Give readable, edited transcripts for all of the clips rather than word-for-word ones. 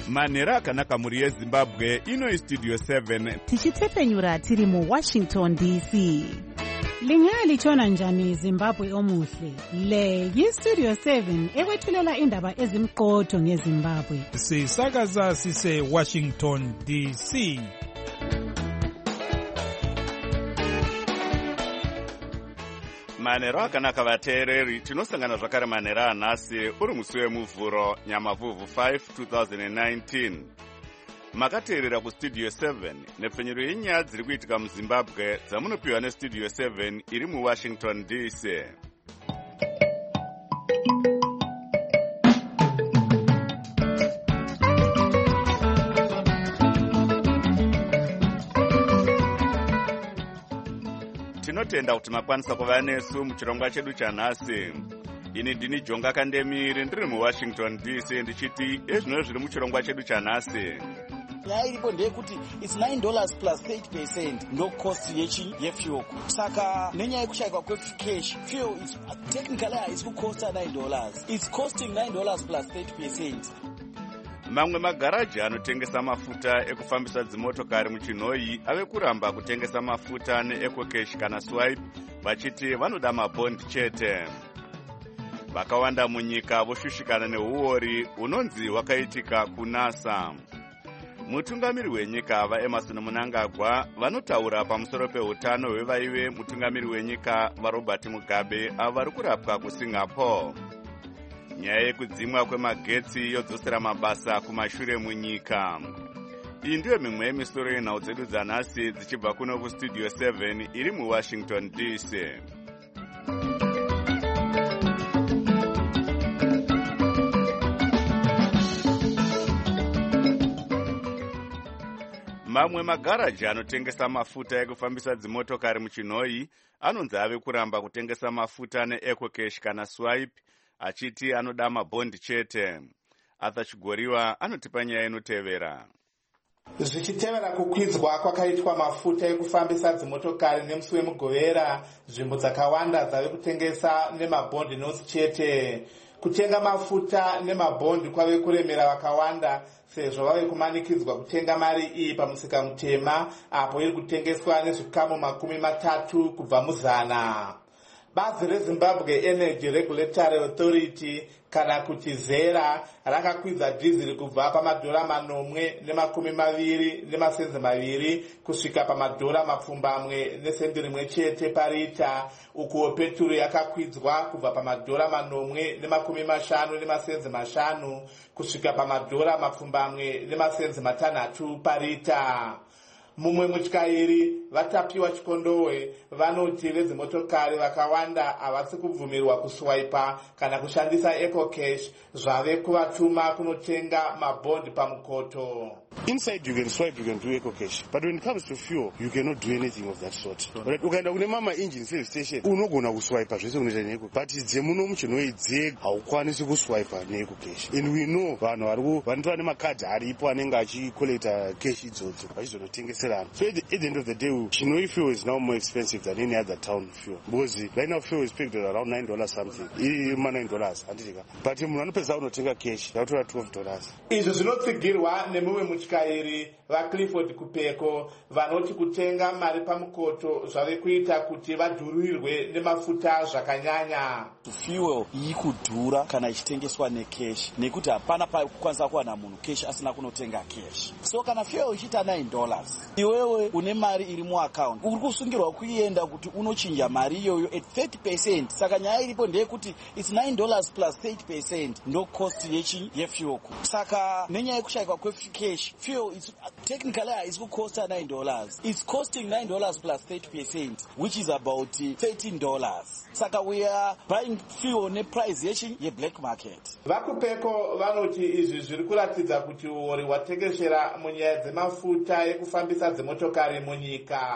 manhero akanaka mhuri yezimbabwe. Ino istudio 7 tichitepfenyura tiri muWashington DC. Lingaya lichona njani Zimbabwe omuhle? Le yistudio 7 ekwethulela indaba ezimqotho ngeZimbabwe. Sisakaza sise Washington DC. manhero akanaka vateereri. Tinosangana zvakare manhero anhasi uri musi wemuvhuro nyamavhuvhu 5 2019. Makateerera kustudio 7 nepfenyuro yenyaya dziri kuitika muZimbabwe dzamunopiwa nestudio 7 iri muWashington DC. Tinotenda kuti makwanisa kuva nesu muchirongwa chedu chanhasi. Ini ndini Jonga Kandemiri ndiri muWashington DC ndichiti ezvino zviri muchirongwa chedu chanhasi. Nyaya iripo ndeyekuti it's $9 plus 30% no cost yefuel. Saka nenyaya yekushayikwa kwecash, fuel is technically is cost $9. It's costing $9 plus 30%. Mamwe magaraji anotengesa mafuta ekufambisa dzimotokari muchinhoyi ave kuramba kutengesa mafuta neEcocash kana swipe vachiti vanoda mabhondi chete. Vakawanda munyika voshushikana neuori unonzi hwakaitika kuNASA. Mutungamiri wenyika vaEmerson Mnangagwa vanotaura pamusoro peutano hwevaive mutungamiri wenyika vaRobert Mugabe avo vari kurapwa kuSingapore. Nyaya yekudzimwa kwemagetsi yodzosera mabasa kumashure munyika. Iyi ndiyo mimwe yemisoro yenhau dzedu dzanhasi dzichibva kuno kustudio 7 iri muWashington DC. Mamwe magaraji anotengesa mafuta ekufambisa dzimotokari muchinhoyi anonzi ave kuramba kutengesa mafuta neEcocash kana swipe achiti anoda mabhondi chete. Arthur Chigoriwa anotipa nyaya inotevera. Zvichitevera kukwidzwa kwakaitwa mafuta ekufambisa dzimotokari nemusi wemugovera, nzvimbo dzakawanda dzave kutengesa nemabhondi nosi chete. Kutenga mafuta nemabhondi kwave kuremera vakawanda sezvo vave kumanikidzwa kutenga mari iyi pamusika mutema apo iri kutengeswa nezvikamu 30 kubva muzana. Bazi reZimbabwe Energy Regulatory Authority kana kuti ZERA rakakwidza dhiziri kubva $4.20 kusvika $4.1 chete parita, uko peturu yakakwidzwa kubva $4.50 kusvika $4.6 parita. Mumwe mutyairi vatapiwa chikondowe vanoti vezimotokari vakawanda havasi kubvumirwa kuswaipa kana kushandisa EcoCash zvave kuvatuma kunotenga mabhondi pamukoto. Inside you can swipe, you can do EcoCash, but when it comes to fuel, you cannot do anything of that sort. Right? Ukaenda kune mama engine service station, unogona kuswipa zvese unoita neEcoCash, but dzemuno muchinhoyi dzega haukwanisi kuswipa neEcoCash. And we know vanhu vanotova nemakadhi aripo anenge achikolekta cash idzodzo vachizonotengeserana. So at the end of the day, Chinhoyi fuel is now more expensive than any other town fuel. Because right now fuel is pegged at around $9 something. $9, handitika. But munhu anopedza unotenga cash, yakutora $12. Izvo zvinotsigirwa nemumwe mutyairi vaClifford Kupeko vanoti kutenga mari pamukoto zvave kuita kuti vadhurirwe nemafuta zvakanyanya. Fuel iyi kudhura kana ichitengeswa necash nekuti hapana pakukwanisa kuwana munhu cash asina kunotenga cash. So kana fuel ichita $9, iwewe une mari iri muaccount uri kusungirwa kuienda kuti unochinja mari iyoyo at 30%. Saka nyaya iripo ndeyekuti it's $9 plus 30% ndo cost yefuel. Saka nenyaya yekushayikwa kwecash, fuel is technically is cost $9. It's costing $9 plus 30%, which is about $13. Saka we are buying fuel ne price ye black market. Vakupeko vanoti izvi zviri kuratidza kuti uori hwatekeshera munyaya dzemafuta ekufambisa dzimotokari munyika.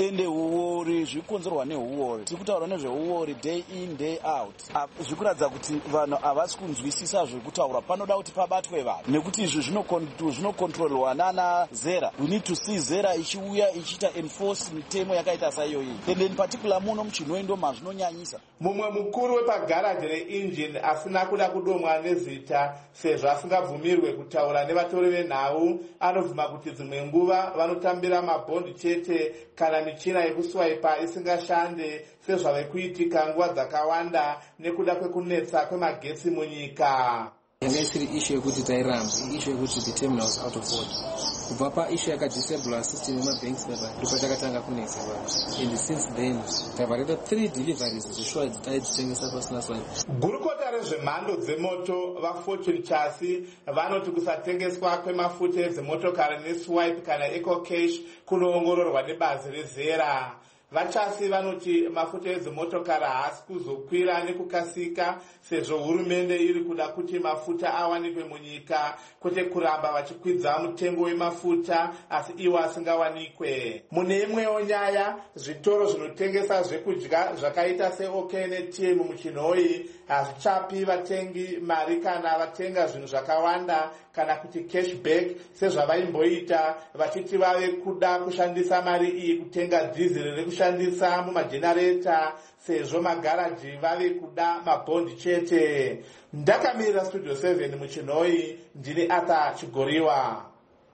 ende uori zvikonzerwa neuori. Tiri kutaura nezveuori day in day out. Zvikuratidza kuti vanhu havasi kunzwisisa zvekutaura. Panoda kuti pabatwe vanhu nekuti izvi zvinokontrolwa nana Zera. We need to see Zera ichiuya ichiita enforce mitemo yakaita saiyoyi. Ende in particular muno muChinoi ndo mazvinonyanyisa. Mumwe mukuru wepagaraji reinjini asina kuda kudomwa nezita sezvo asingabvumirwe kutaura nevatori venhau anobvuma kuti dzimwe nguva vanotambira mabhondi chete kana michina yekuswaipa isingashande sezvave kuitika nguva dzakawanda nekuda kwekunetsa kwemagetsi munyika. Yaisiri issue yekuti tairamba, issue yekuti the terminal was out of order. Kubva paissue yakadisable system yemabanks ndopatakatanga kunetsa vanhu. And since then, tavareta 3 deliveries zvishwa dzitaititengesa pasina swipe. Gurukota rezvemhando dzemoto vaFortune Chassis vanoti kusatengeswa kwemafuta edzimotokari neswipe kana ecocash kunoongororwa nebazi reZera. Vachasi vanoti mafuta edzimotokari haasi kuzokwira nekukasika sezvo hurumende iri kuda kuti mafuta awanikwe munyika kwete kuramba vachikwidza mutengo wemafuta asi iwo asingawanikwe. Mune imwewo nyaya, zvitoro zvinotengesa zvekudya zvakaita seOK neTM muChinoi hazvichapi vatengi mari kana vatenga zvinhu zvakawanda kana kuti cashback sezvavaimboita vachiti vave kuda kushandisa mari iyi kutenga dhiziri rekushandisa mumajenareta sezvo magaraji vave kuda mabhondi chete. Ndakamirira Studio 7 muChinoi, ndini Arthur Chigoriwa.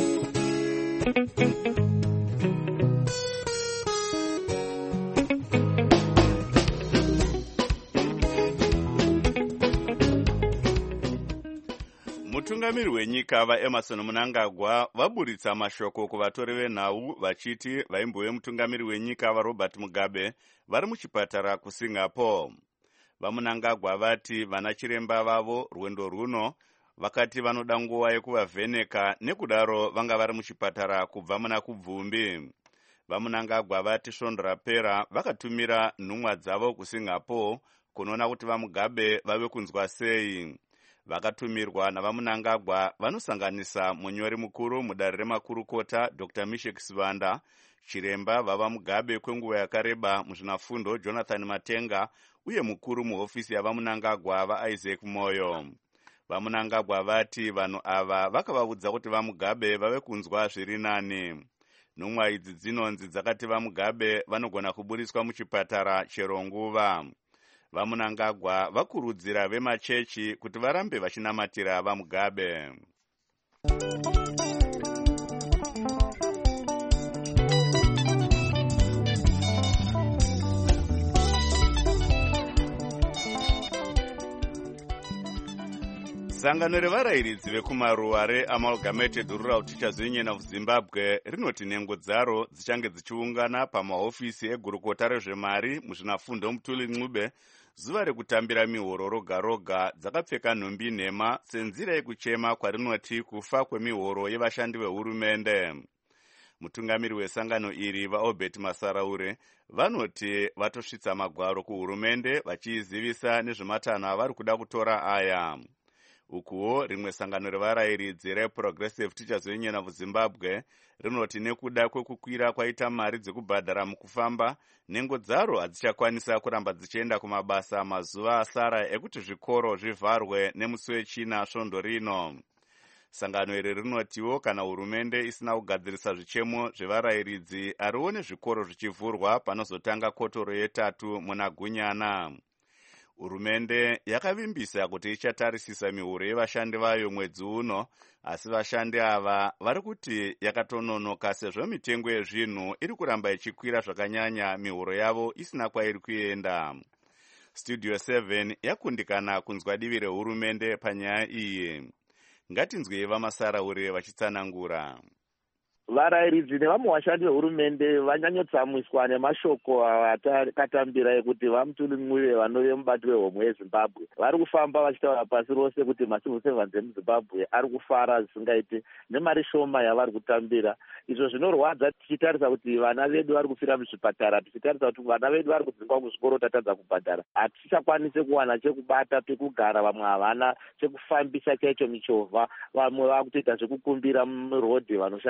Mutungamiri wenyika vaEmerson Mnangagwa vaburitsa mashoko kuvatori venhau vachiti vaimbove mutungamiri wenyika vaRobert Mugabe vari muchipatara kuSingapore. VaMnangagwa vati vana chiremba vavo rwendo runo vakati vanoda nguva yekuvavheneka nekudaro vanga vari muchipatara kubva muna kubvumbi. VaMnangagwa vati svondo rapera vakatumira nhumwa dzavo kuSingapore kunoona kuti vaMugabe vave kunzwa sei. Vakatumirwa navaMnangagwa vanosanganisa munyori mukuru mudare remakurukota Dr. Mishek Sivanda, chiremba vavaMugabe kwenguva yakareba muzvinafundo Jonathan Matenga uye mukuru muhofisi yavaMnangagwa vaIsaac Moyo. VaMnangagwa vati vanhu ava vakavaudza kuti vaMugabe vave kunzwa zviri nani. Nhumwa idzi dzinonzi dzakati vaMugabe vanogona kuburiswa muchipatara chero nguva. VaMnangagwa vakurudzira vemachechi kuti varambe vachinamatira vaMugabe. Sangano revarayiridzi vekumaruwa reAmalgamated Rural Teachers Union of Zimbabwe rinoti nhengo dzaro dzichange dzichiungana pamahofisi egurukota rezvemari muzvinafundo Mutuli Ncube zuva rekutambira mihoro roga roga dzakapfeka nhumbi nhema senzira yekuchema kwarinoti kufa kwemihoro yevashandi vehurumende. Mutungamiri wesangano iri vaObert Masaraure vanoti vatosvitsa magwaro kuhurumende vachiizivisa nezvematanho avari kuda kutora aya. Ukuwo rimwe sangano revarayiridzi reProgressive Teachers Union of Zimbabwe rinoti nekuda kwekukwira kwaita mari dzekubhadhara mukufamba, nhengo dzaro hadzichakwanisa kuramba dzichienda kumabasa mazuva asara ekuti zvikoro zvivharwe nemusi wechina svondo rino. Sangano iri rinotiwo kana hurumende isina kugadzirisa zvichemo zvevarayiridzi hariwo nezvikoro zvichivhurwa panozotanga kotoro yetatu muna Gunyana. Hurumende yakavimbisa kuti ichatarisisa mihuro yevashandi vayo mwedzi uno, asi vashandi ava vari kuti yakatononoka sezvo mitengo yezvinhu iri kuramba ichikwira zvakanyanya mihuro yavo isina kwairi kuenda. Studio 7 yakundikana kunzwa divi rehurumende panyaya iyi. Ngatinzwei vaMasaraure vachitsanangura. Varayiridzi nevamwe vashandi vehurumende vanyanyotsamiswa nemashoko akatambira ekuti vaMutuli Ncube vanove mubati wehomwe yeZimbabwe vari kufamba vachitaura pasi rose kuti macivil servants emuZimbabwe ari kufara zvisingaiti nemari shoma yavari kutambira. Izvo zvinorwadza tichitarisa kuti vana vedu vari kufira muzvipatara, tichitarisa kuti vana vedu vari kudzingwa kuzvikoro tatadza kubhadhara. Hatichakwanise kuwana chekubata, pekugara, vamwe havana chekufambisa chaicho michovha, vamwe vakutoita zvekukumbira murodhi vanoshanda muzvipatara.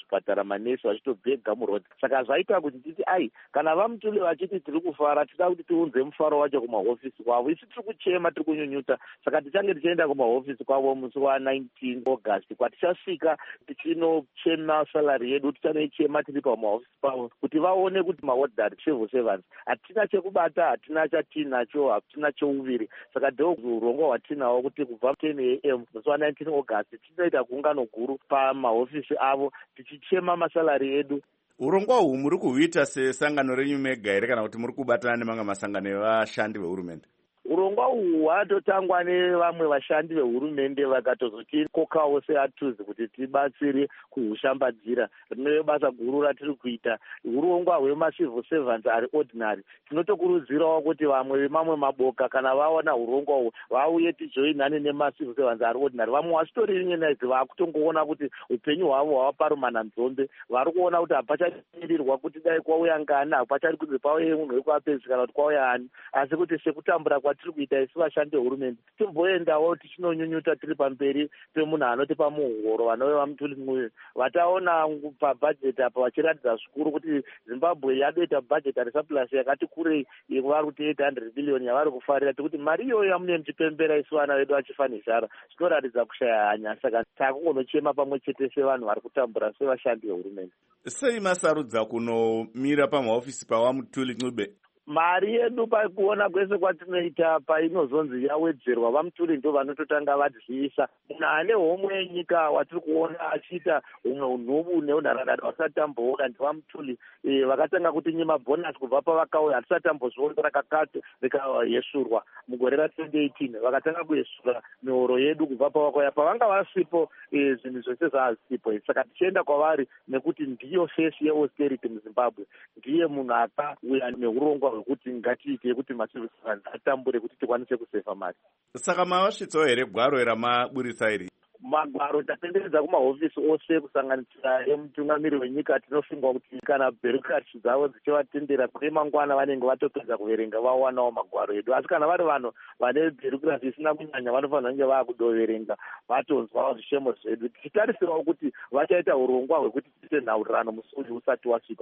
muzvipatara manesi vachitobhega murodhi. Saka zvaita kuti titi kana vamutule vachiti tiri kufara, tida kuti tiunze mufaro wacho kumahofisi kwavo. Isi tiri kuchema, tiri kunyunyuta. Saka tichange tichienda kumahofisi kwavo musi wa19 August kwatichasvika tichinochema salary yedu, tichanoichema tiri pamahofisi pavo kuti vaone kuti mawardari civil servants hatina chekubata, hatina chatinacho, hatina chouviri. Saka ndo urongwa hwatinawo kuti kubva 10 AM musi wa19 August tinoita gungano guru pamahofisi avo tichichema masalary edu. Urongwa uhu muri kuhuita sesangano renyu mega here kana kuti muri kubatana nemamwe masangano evashandi vehurumende? Urongwa uhu hwatotangwa nevamwe vashandi vehurumende vakatozotikokawo seatuzi kuti tibatsire kuhushambadzira. Rinove basa guru ratiri kuita. Urongwa hwemacivil servants ari ordinary. Tinotokurudzirawo kuti vamwe vemamwe maboka kana vaona urongwa uhu vauye tijoinane nemacivil servants ari ordinary. Vamwe vasitoririnyenaizi vakutongoona kuti upenyu hwavo hwava parumana nzombe. Vari kuona kuti hapachamirirwa kuti dai kwauya ngana, hapachari kuti pauye munhu wekuapedzi kana kuti kwauya ani, asi kuti sekutambura tiri kuita isi vashandi vehurumende timboendawo tichinonyunyuta tiri pamberi pemunhu anotipa muhoro vanove vamutuli vataona pabhajeti apa vachiratidza zvikuru kuti Zimbabwe yadoita bhajeti resurplus yakati kurei vari kuti 800 billion yavari kufarira, tikuti mari iyoyo yamune muchipembera isi vana vedu vachifanizara zvinoratidza kushaya hanya. Saka takungonochema pamwe chete sevanhu vari kutambura sevashandi vehurumende. Sei masarudza kunomira pamahofisi pawamutuli Ncube? Mari yedu pakuona kwese kwatinoita painozonzi yawedzerwa, vamutuli ndo vanototanga vadziisa. Munhu ane homwe yenyika watiri kuona achiita humwe unhubu neunharadada vasati tamboona ndevamutuli. Vakatanga kutinyima bhonasi kubva pavakauya, hatisati tambozviona rakakati rikayesurwa mugore ra2018. Vakatanga kuyesura mihoro yedu kubva pavakauya. Pavanga vasipo zvinhu zvose zvazisipo. Saka tichienda kwavari nekuti ndiyo fesi yeausterity muZimbabwe. Ndiye munhu akauya neurongwa kuti ngatiite kuti macivil servants atambure kuti tikwanise kuseva mari. Saka mavasvitsawo here gwaro ramaburisa iri? Magwaro tatenderedza kumahofisi ose kusanganisira emutungamiri wenyika. Tinofunga kuti kana bureaucracy dzavo dzichivatendera kune mangwana vanenge vatopedza kuverenga vawanawo magwaro edu. Asi kana vari vanhu vane bureaucracy isina kunyanya vanofanira kunge vakudoverenga vatonzwawo zvishemo zvedu, tichitarisirawo kuti vachaita urongwa hwekuti tiite nhaurirano musi uyu usati wasvika.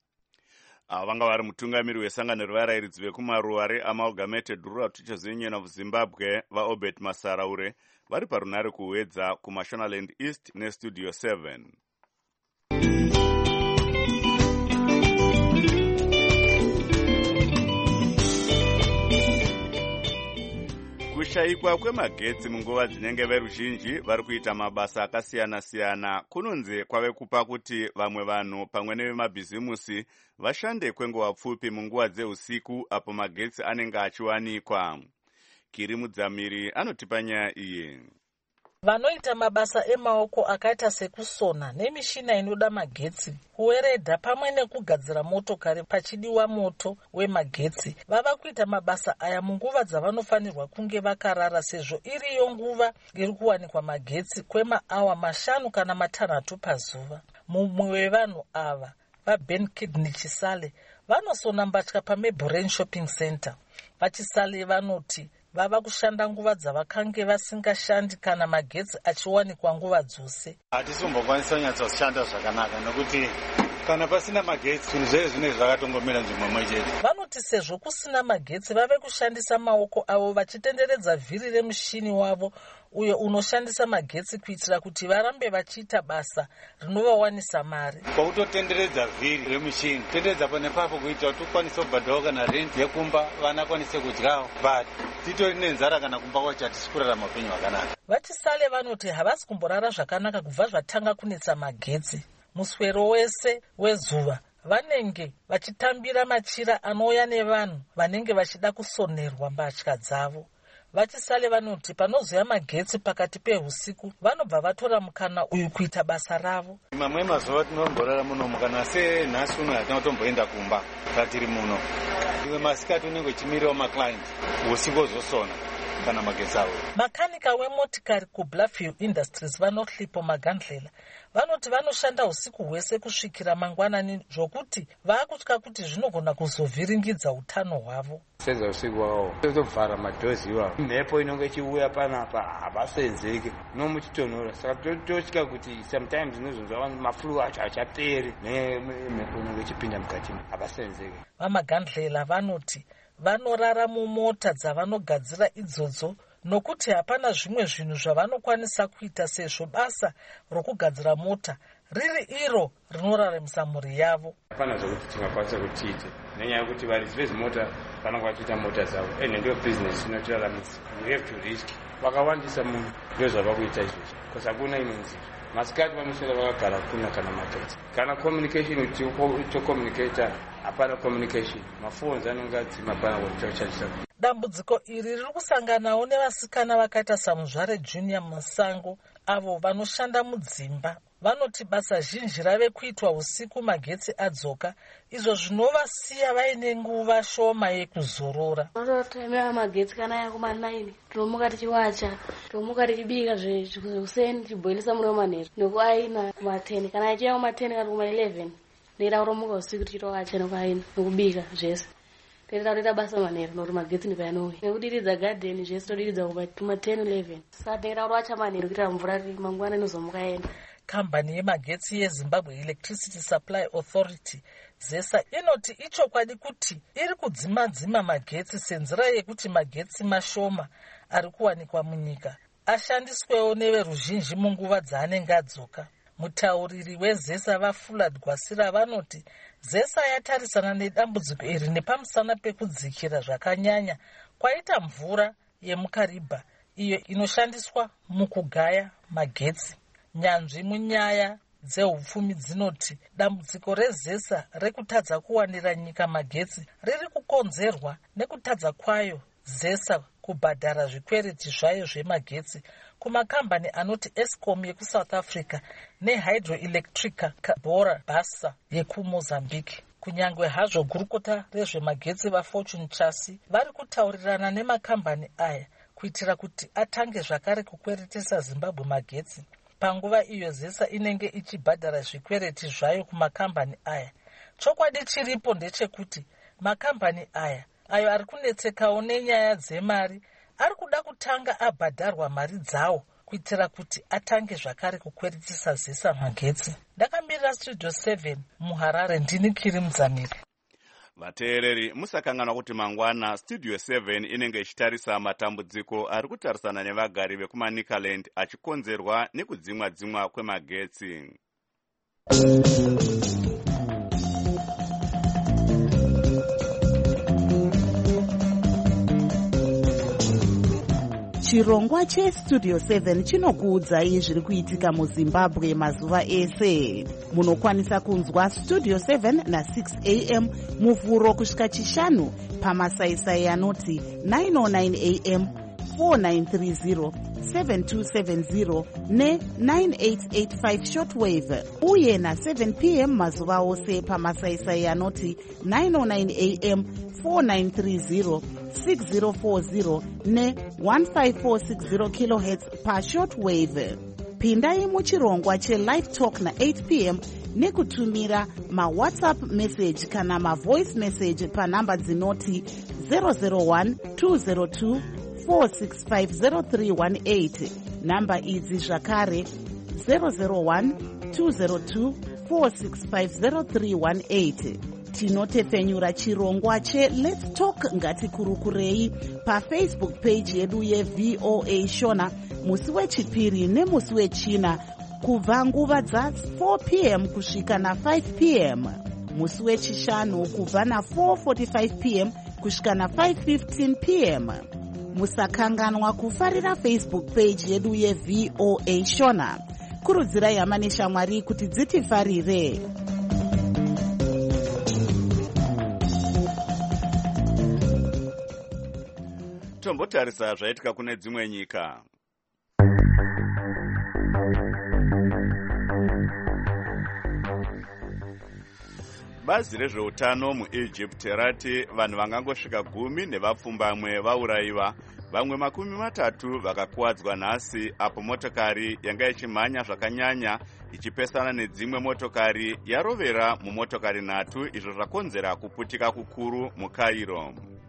Vanga vari mutungamiri wesangano revarairidzi vekumaruwa reamalgamated rural teachers union of Zimbabwe vaobert Masaraure vari parunare kuwedza kuMashonaland East nestudio 7. Kushayikwa kwemagetsi munguva dzinenge veruzhinji vari kuita mabasa akasiyana-siyana kunonzi kwave kupa kuti vamwe vanhu pamwe nevemabhizimusi vashande kwenguva pfupi munguva dzeusiku apo magetsi anenge achiwanikwa. Kiri Mudzamiri anotipa nyaya iyi. Vanoita mabasa emaoko akaita sekusona nemishina inoda magetsi, kuweredha pamwe nekugadzira motokari pachidiwa moto wemagetsi vava kuita mabasa aya munguva dzavanofanirwa kunge vakarara, sezvo iriyo nguva iri kuwanikwa magetsi kwemaawa 5 kana 6 pazuva. Mumwe wevanhu ava vaBen Kidney Chisale vanosona mbatya paMabrane Shopping Center. VaChisale vanoti vava kushanda nguva dzavakange vasingashandi kana magetsi achiwanikwa nguva dzose. Hatisimbokwanisa kunyatsoshanda zvakanaka nekuti kana pasina magetsi zvinhu zvese zvinenge zvakatongomira nzvimbo imwe chete. Vanoti sezvo kusina magetsi vave kushandisa maoko avo vachitenderedza vhiri remushini wavo uyo unoshandisa magetsi kuitira kuti varambe vachiita basa rinovawanisa mari. Kwakutotenderedza vhiri remushini, tenderedza panepapo kuita kuti ukwanise kubhadhawo kana rent yekumba vana kwanise kudyawo, but titori nenzara kana kumba kwacho hatisi kurarama upenyu hwakanaka. VaChisale vanoti havasi kumborara zvakanaka kubva zvatanga kunetsa magetsi. Muswero wese wezuva vanenge vachitambira machira anouya nevanhu vanenge vachida kusonerwa mbatya dzavo. VaChisale vanoti panozoya magetsi pakati pehusiku vanobva vatora mukana uyu kuita basa ravo. Mamwe mazuva tinomborara munomu, kana senhasi uno hatina kutomboenda kumba tatiri muno. Imwe masikati unenge uchimirirawo maclient usiku ozosona. kana magetsi avo. Makanika wemotikari kuBluffview Industries vanoslipo Magandlela vanoti vanoshanda usiku hwese kusvikira mangwanani zvokuti vaakutya kuti zvinogona kuzovhiringidza utano hwavo. Senza usiku wavo tozovhara madhozi iwavo, mhepo inonge ichiuya panapa havasenzeki nomuchitonhora, saka totya kuti sometimes inozonzwa maflu acho achaperi nemhepo inonge ichipinda mukati havasenzeki. VaMagandlela vanoti vanorara mumota dzavanogadzira idzodzo nokuti hapana zvimwe zvinhu zvavanokwanisa kuita sezvo basa rokugadzira mota riri iro rinoraramisa mhuri yavo. Hapana zvokuti tingakwanisa kutiite nenyaya yekuti varidzi vezimota vanenge vachiita mota dzavo ende ndiyo bhizinesi inotiraramisa. We have to risk. Vakawandisa munhu ndio zvava kuita izvozvo because hakuna imwe nzira. Masikati vanoswera vakagara kuna kana magetsi kana communication tokomunicata hapana communication, mafoni anonge adzima hapana kuchandisa. Dambudziko iri riri kusanganawo nevasikana vakaita saMuzvare Junior Musango avo vanoshanda mudzimba. Vanoti basa zhinji rave kuitwa usiku magetsi adzoka, izvo zvinovasiya vaine nguva shoma yekuzorora. Unototemera magetsi kana yakuma9 tinomuka tichiwacha, tinomuka tichibika zveuseni tichiboilisa muriwo manheru nekuaina kuma10 kana ichiya kuma10 kana kuma11 ndeida kutomuka usiku tichitowacha nekuaina nekubika zvese. Tenda kuita basa manheru nokuti magetsi ndipayanouya nekudiridza gadheni zvese todiridza kuma10-11 saka tenda kutowacha manheru kuitira mvura mangwana inozomuka enda. Kambani yemagetsi yeZimbabwe Electricity Supply Authority ZESA inoti ichokwadi kuti iri kudzima magetsi senzira yekuti magetsi mashoma ari kuwanikwa munyika ashandiswewo neveruzhinji munguva dzaanenge adzoka. Mutauriri weZESA vaFulad Gwasira vanoti ZESA yatarisana nedambudziko iri nepamusana pekudzikira zvakanyanya kwaita mvura yemukaribha iyo inoshandiswa mukugaya magetsi. Nyanzvi munyaya dzehupfumi dzinoti dambudziko reZESA rekutadza kuwanira nyika magetsi riri kukonzerwa nekutadza kwayo ZESA kubhadhara zvikwereti zvayo zvemagetsi kumakambani anoti Eskom yekuSouth Africa neHydroelectrica Bora Basa yekuMozambique. Kunyangwe hazvo gurukota rezvemagetsi vaFortune Chasi vari kutaurirana nemakambani aya kuitira kuti atange zvakare kukweretesa Zimbabwe magetsi. Panguva iyo ZESA inenge ichibhadhara zvikwereti zvayo kumakambani aya. Chokwadi chiripo ndechekuti makambani aya ayo ari kunetsekawo nenyaya dzemari ari kuda kutanga abhadharwa mari dzawo kuitira kuti atange zvakare kukweretesa ZESA magetsi. Ndakamirira Studio 7 muHarare, ndini Kiri Mudzamiri. Vateereri, musakanganwa kuti mangwana Studio 7 inenge ichitarisa matambudziko ari kutarisana nevagari vekumaNicaland achikonzerwa nekudzimwa kwemagetsi. Chirongwa cheStudio 7 chinokuudzai zviri kuitika muZimbabwe mazuva ese. Munokwanisa kunzwa Studio 7 na6 am muvhuro kusvika chishanu pamasaisai anoti 909 am, 4930, 7270 ne9885 shortwave uye na7 pm mazuva ose pamasaisai anoti 909 am, 4930, 6040 ne1546 kHz pashortwave. Pindai muchirongwa chelive talk na8 pm nekutumira mawhatsapp message kana mavoice message panhamba dzinoti 001 202 4650318. Namba idzi zvakare 001 202 4650318. Tinotefenyura chirongwa cheLet's Talk ngatikurukurei paFacebook page yedu yeVOA Shona musi wechipiri nemusi wechina kubva nguva dza4 pm kusvika na5 pm, musi wechishanu kubva na4:45 pm kusvika na5:15 pm. Musakanganwa kufarira Facebook page yedu yeVOA Shona. Kurudzirai hama neshamwari kuti dzitifarire. Tombotarisa zvaitika kune dzimwe nyika. Bazi rezveutano muEgypt rati vanhu vangangosvika 10 nevapfumbamwe vaurayiwa, vamwe 30 vakakuwadzwa nhasi apo motokari yanga ichimhanya zvakanyanya ichipesana nedzimwe motokari yarovera mumotokari 3, izvo zvakonzera kuputika kukuru muCairo.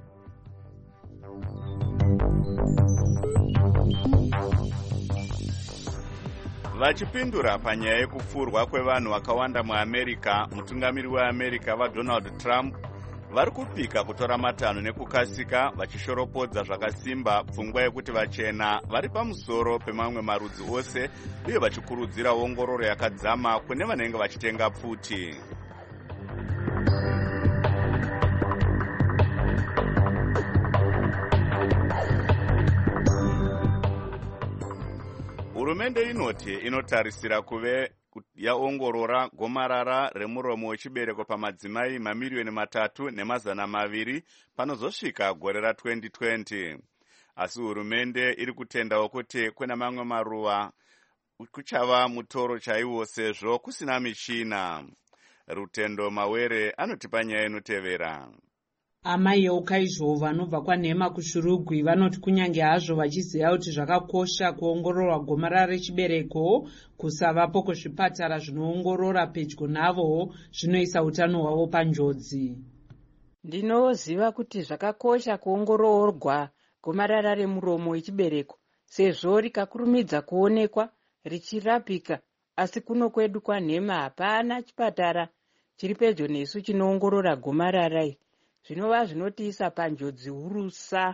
Vachipindura panyaya yekupfurwa kwevanhu vakawanda muAmerica, mutungamiri weAmerica vaDonald Trump vari kupika kutora matanho nekukasika, vachishoropodza zvakasimba pfungwa yekuti vachena vari pamusoro pemamwe marudzi ose, uye vachikurudzira ongororo yakadzama kune vanenge vachitenga pfuti. Hurumende inoti inotarisira kuve yaongorora gomarara remuromo wechibereko pamadzimai 3,200,000 panozosvika gore ra2020. Asi hurumende iri kutendawo kuti kuna mamwe maruva kuchava mutoro chaiwo sezvo kusina michina. Rutendo Mawere anotipa nyaya inotevera. Amai eUkaizvo vanobva kwaNhema kuShurugwi vanoti kunyange hazvo vachiziva kuti zvakakosha kuongororwa gomarara rechibereko, kusavapo kwezvipatara zvinoongorora pedyo navo zvinoisa utano hwavo panjodzi. Ndinoziva kuti zvakakosha kuongororwa gomarara remuromo wechibereko sezvo rikakurumidza kuonekwa richirapika, asi kuno kwedu kwaNhema hapana chipatara chiri pedyo nesu chinoongorora gomarara iri. Zvinova zvinotiisa panjodzi hurusa.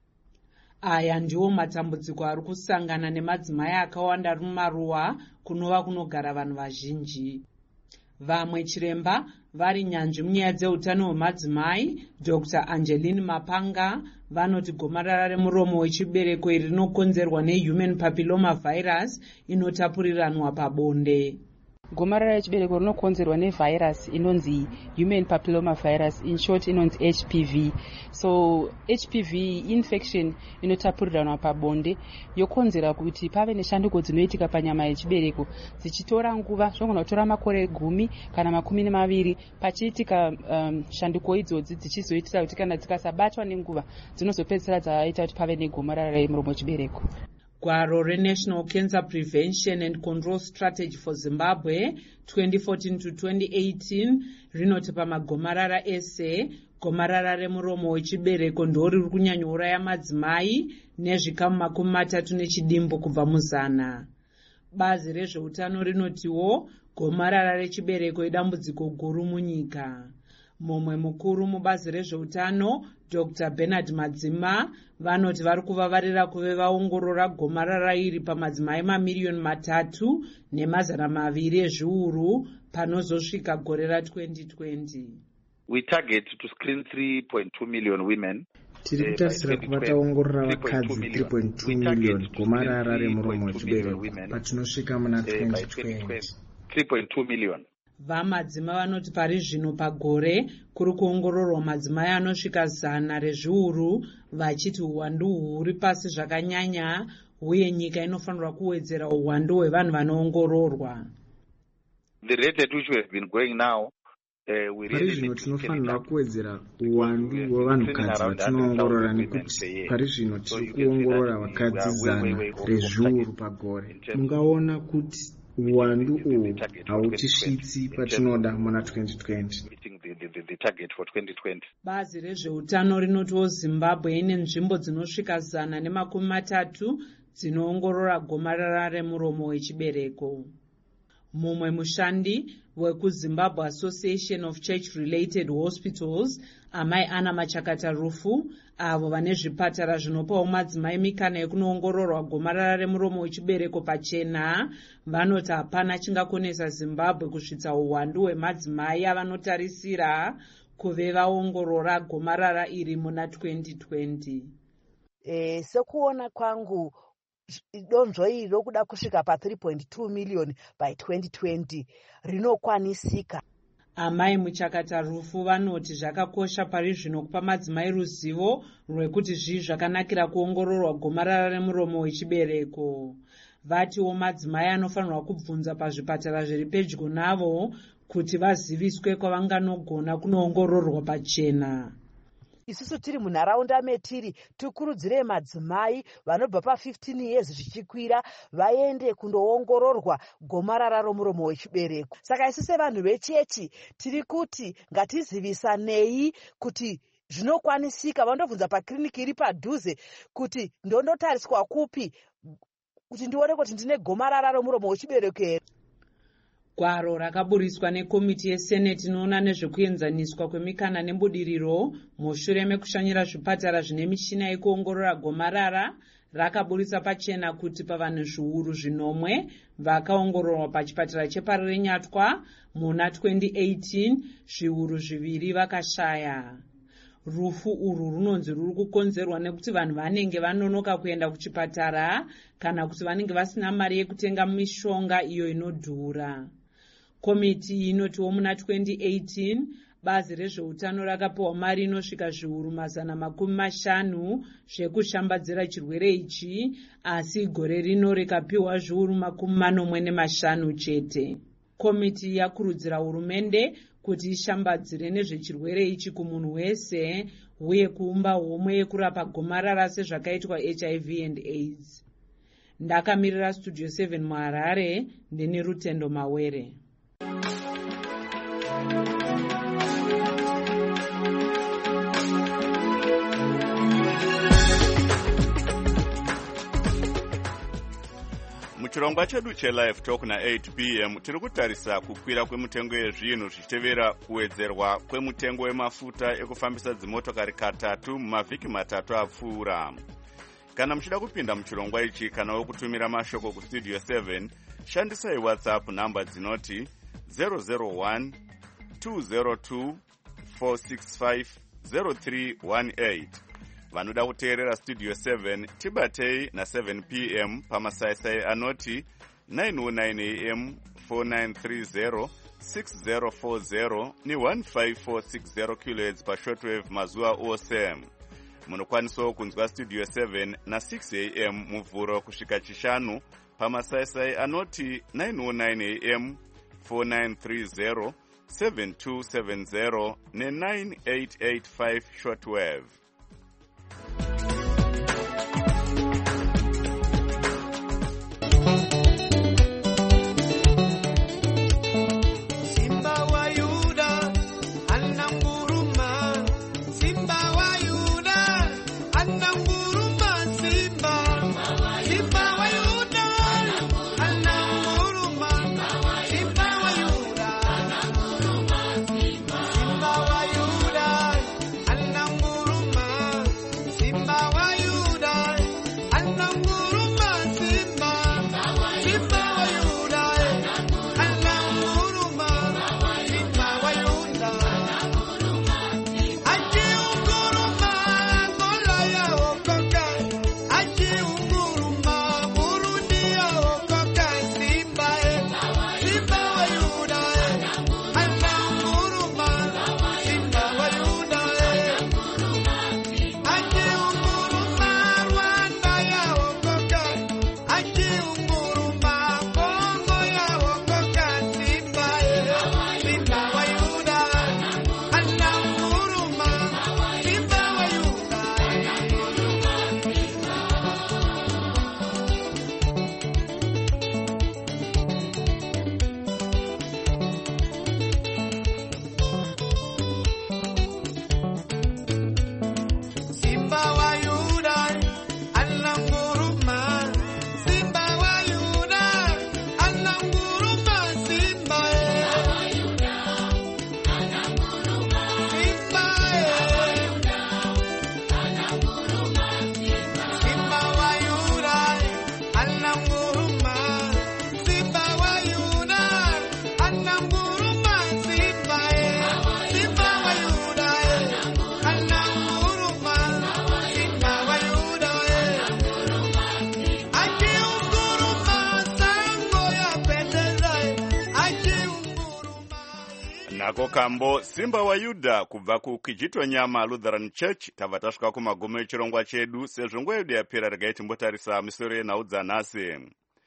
Aya ndiwo matambudziko ari kusangana nemadzimai akawanda ari mumaruwa kunova kunogara vanhu vazhinji. Vamwe chiremba vari nyanzvi munyaya dzeutano hwemadzimai, Dr. Angeline Mapanga, vanoti gomarara remuromo wechibereko iri rinokonzerwa nehuman papilloma virus inotapuriranwa pabonde. Gomarara rechibereko rinokonzerwa nevhairasi inonzi human papilloma virus, in short inonzi HPV. So HPV infection inotapuriranwa pabonde yokonzera kuti pave neshanduko dzinoitika panyama yechibereko dzichitora nguva, zvinogona kutora makore 10 kana 20 pachiitika shanduko idzodzi dzichizoitira kuti kana dzikasabatwa nenguva dzinozopedzisira dzaita kuti pave negomarara remuromo wechibereko. Gwaro reNational Cancer Prevention and Control Strategy for Zimbabwe 2014 to 2018 rinoti pamagomarara ese, gomarara remuromo wechibereko ndoriri kunyanyouraya madzimai nezvikamu 30 kubva muzana. Bazi rezveutano rinotiwo gomarara rechibereko idambudziko guru munyika. Mumwe mukuru mubazi rezveutano, Dr. Bernard Madzima, vanoti vari kuvavarira kuve vaongorora gomarara iri pamadzimai 3,200,000 ezviuru panozosvika gore ra2020. We target to screen 3.2 million women. Tiri kutarisira kuva taongorora vakadzi 3.2 million gomarara remuromo wechibereko patinosvika muna 2020. 3.2 million. Vamadzima vanoti pari zvino pagore kuri kuongororwa madzimai anosvika 100 rezviuru, vachiti uwandu huri pasi zvakanyanya uye nyika inofanirwa kuwedzera uwandu hwevanhu vanoongororwa. The rate at which we have been going now, pari zvino tinofanirwa kuwedzera uwandu hwevanhukadzi vatinoongorora nekuti pari zvino tiri kuongorora vakadzi 100 rezviuru pagore. Mungaona kuti uwandu uhu hautisvitsi patinoda muna 2020. Bazi rezveutano rinotiwo Zimbabwe ine nzvimbo dzinosvika 130 dzinoongorora gomarara remuromo wechibereko. Mumwe mushandi wekuZimbabwe Association of Church Related Hospitals, amai Ana Machakata Rufu, avo vane zvipatara zvinopawo madzimai mikana yekunoongororwa gomarara remuromo wechibereko pachena, vanoti hapana chingakonesa Zimbabwe kusvitsa uwandu hwemadzimai avanotarisira kuve vaongorora gomarara iri muna 2020. Sekuona kwangu donzvo iri rokuda kusvika pa 3.2 million by 2020 rinokwanisika. Amai Muchakata Rufu vanoti zvakakosha pari zvino kupa madzimai ruzivo rwekuti zvii zvakanakira kuongororwa gomarara remuromo wechibereko. Vatiwo madzimai anofanirwa kubvunza pazvipatara zviri pedyo navo kuti vaziviswe kwavanganogona kunoongororwa pachena. Isusu tiri munharaunda metiri tikurudzire madzimai vanobva pa15 years zvichikwira vaende kundoongororwa gomarara romuromo wechibereko. Saka isu sevanhu vechechi tiri kuti ngatizivisanei kuti zvinokwanisika. Vandobvunza pakiriniki iri padhuze kuti ndondotariswa kupi kuti ndione kuti ndine gomarara romuromo wechibereko here. Gwaro rakaburiswa nekomiti yeseneti inoona nezvekuenzaniswa kwemikana nebudiriro mushure mekushanyira zvipatara zvine mishina yekuongorora gomarara rakaburisa pachena kuti pavanhu zviuru 10 vakaongororwa pachipatara cheparenyatwa muna 2018 zviuru 2 vakashaya. Rufu urwu runonzi ruri kukonzerwa nekuti vanhu vanenge vanonoka kuenda kuchipatara kana kuti vanenge vasina mari yekutenga mishonga iyo inodhura. Komiti inotiwo muna 2018 bazi rezveutano rakapiwa mari inosvika zviuru 550 zvekushambadzira chirwere ichi, asi gore rino rikapiwa zviuru 45 chete. Komiti yakurudzira hurumende kuti ishambadzire nezvechirwere ichi kumunhu wese uye kuumba homwe yekurapa gomarara sezvakaitwa HIV and AIDS. Ndakamirira Studio 7 muHarare, ndini Rutendo Mawere. Muchirongwa chedu cheLive Talk na 8 p.m. tiri kutarisa kukwira kwemitengo yezvinhu zvichitevera kuwedzerwa kwemutengo wemafuta ekufambisa dzimotokari katatu mumavhiki matatu apfuura. Kana muchida kupinda muchirongwa ichi kana wokutumira mashoko kustudio 7, shandisai WhatsApp namba dzinoti 001 202 465 0318. Vanoda kuteerera Studio 7 tibatei na 7 p.m. pamasaisai anoti 909 am 4930 6040 ni 15460 kHz pashortwave mazuva ose. Munokwanisawo kunzwa Studio 7 na 6 am muvhuro kusvika chishanu pamasaisai anoti 909 am 4930 7270 ne 9885 shortwave. Nako kambo Simba wa Yuda kubva kuKijitonyama Lutheran Church tava tasvika kumagumo echirongwa chedu sezvo nguva yedu yapera regai timbotarisa misoro yenhau dzanhasi.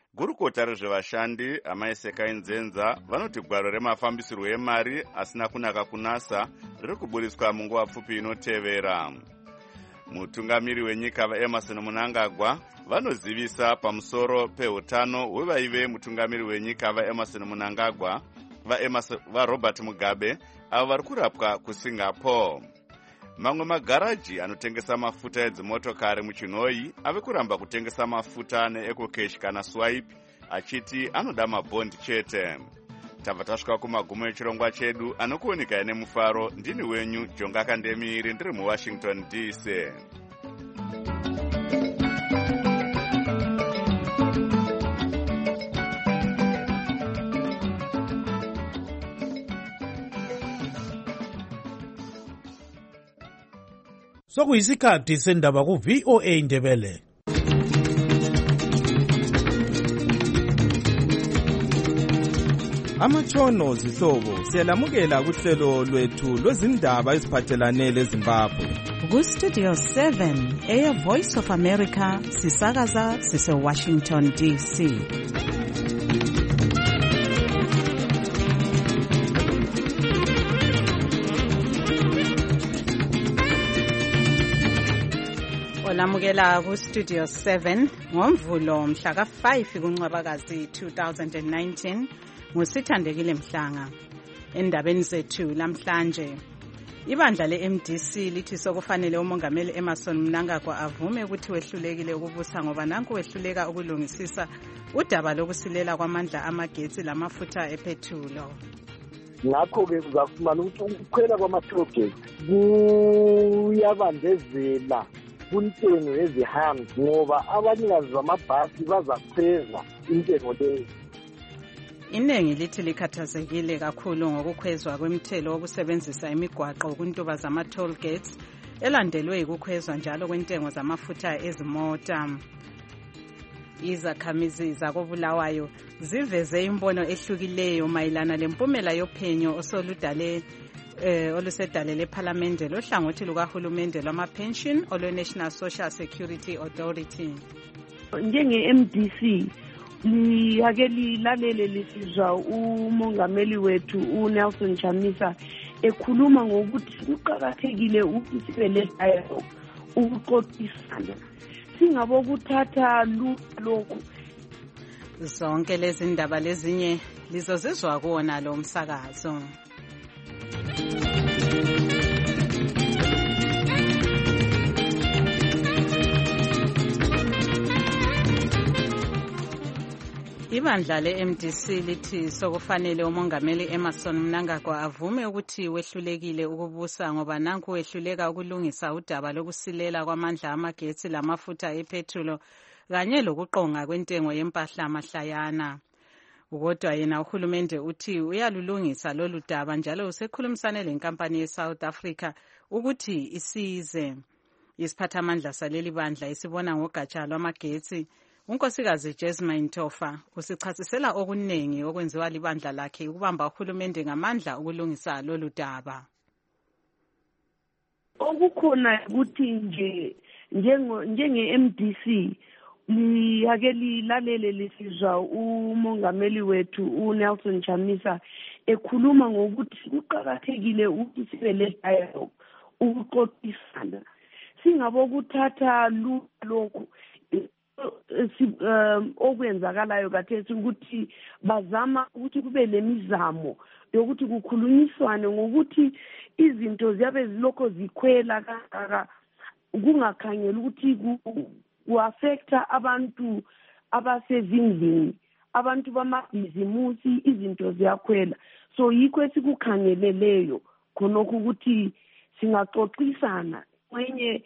gurukota rezvevashandi amai Sekai Nzenza vanoti gwaro remafambisirwo emari asina kunaka kunasa riri kuburiswa munguva pfupi inotevera. Mutungamiri wenyika vaEmerson Mnangagwa vanozivisa pamusoro peutano hwevaive mutungamiri wenyika vaEmerson Mnangagwa vaRobert Mugabe avo vari kurapwa kuSingapore. Mamwe magaraji anotengesa mafuta edzimotokari muChinhoyi ave kuramba kutengesa mafuta neEcocash kana Swipe achiti anoda mabhondi chete. Tabva tasvika kumagumo echirongwa chedu anokuoneka nemufaro. Ndini wenyu Jonga Kandemiri ndiri muWashington DC. Sokuyisikhathi sendaba ku-VOA Ndebele. Amatshono zihlobo siyalamukela kuhlelo lwethu lwezindaba eziphathelane leZimbabwe. Ku-Studio 7 Air Voice of America sisakaza sise-Washington DC. Olamukela ku-Studio 7 ngomvulo mhla ka-5 kuNcwabakazi 2019 nguSithandekile Mhlanga. Endabeni zethu lamhlanje, ibandla le-MDC lithi sokufanele umongameli Emmerson Mnangagwa avume ukuthi wehlulekile ukubusa ngoba nanku wehluleka ukulungisisa udaba lokusilela kwamandla amagetsi lamafutha epethulo. Ngakho-ke uzafumana ukuthi ukukhwela kwama-tollgate kuyabandezela kuntengo yezihambi ngoba abanikazi bamabhasi bazakhweza intengo leyo. Iningi lithi likhathazekile kakhulu ngokukhwezwa kwemithelo wokusebenzisa imigwaqo kuntuba zama-toll gates elandelwe ukukhwezwa njalo kwentengo zamafutha ezimota. Izakhamizi zakoBulawayo ziveze imbono ehlukileyo mayelana lempumela yophenyo olusedale lephalamende lohlangothi lukahulumende lwama-pension olwe-National Social Security Authority. Njenge-MDC liyake lilalele lisizwa umongameli wethu uNelson Chamisa ekhuluma ngokuthi kuqakathekile ukuthi sibe le-dialogue, ukuxoxisana, singabokuthatha lokhu. Zonke lezi ndaba lezinye lizozizwa kuwona lo msakazo. Ibandla le-MDC lithi sokufanele umongameli Emmerson Mnangagwa avume ukuthi wehlulekile ukubusa ngoba nanku wehluleka ukulungisa udaba lokusilela kwamandla amagetsi lamafutha epethulo kanye lokuqonga kwentengo yempahla mahlayana. Kodwa yena uhulumende uthi uyalulungisa lolu daba njalo usekhulumisane lenkampani ye-South Africa ukuthi isize. Isiphathamandla saleli bandla isibona ngogatsha lwamagetsi unkosikazi Jasmine Tofa usichasisela okuningi okwenziwa libandla lakhe ukubamba uhulumende ngamandla ukulungisa lolu daba. Okukhona ukuthi njenge-MDC liyake lilalele lisizwa umongameli wethu uNelson Chamisa ekhuluma ngokuthi kuqakathekile ukuthi sibe le-dialogue, ukuxoxisana, singabokuthatha lokhu okwenzakalayo kathesi ukuthi bazama ukuthi kube nemizamo yokuthi kukhulunyiswane ngokuthi izinto ziyabe zilokho zikhwela kangaka kungakhangela ukuthi ku-affecta abantu abasezindlini, abantu bamabhizimusi, izinto ziyakhwela. So yikho esikukhangeleleyo khonokho ukuthi singaxoxisana kwenye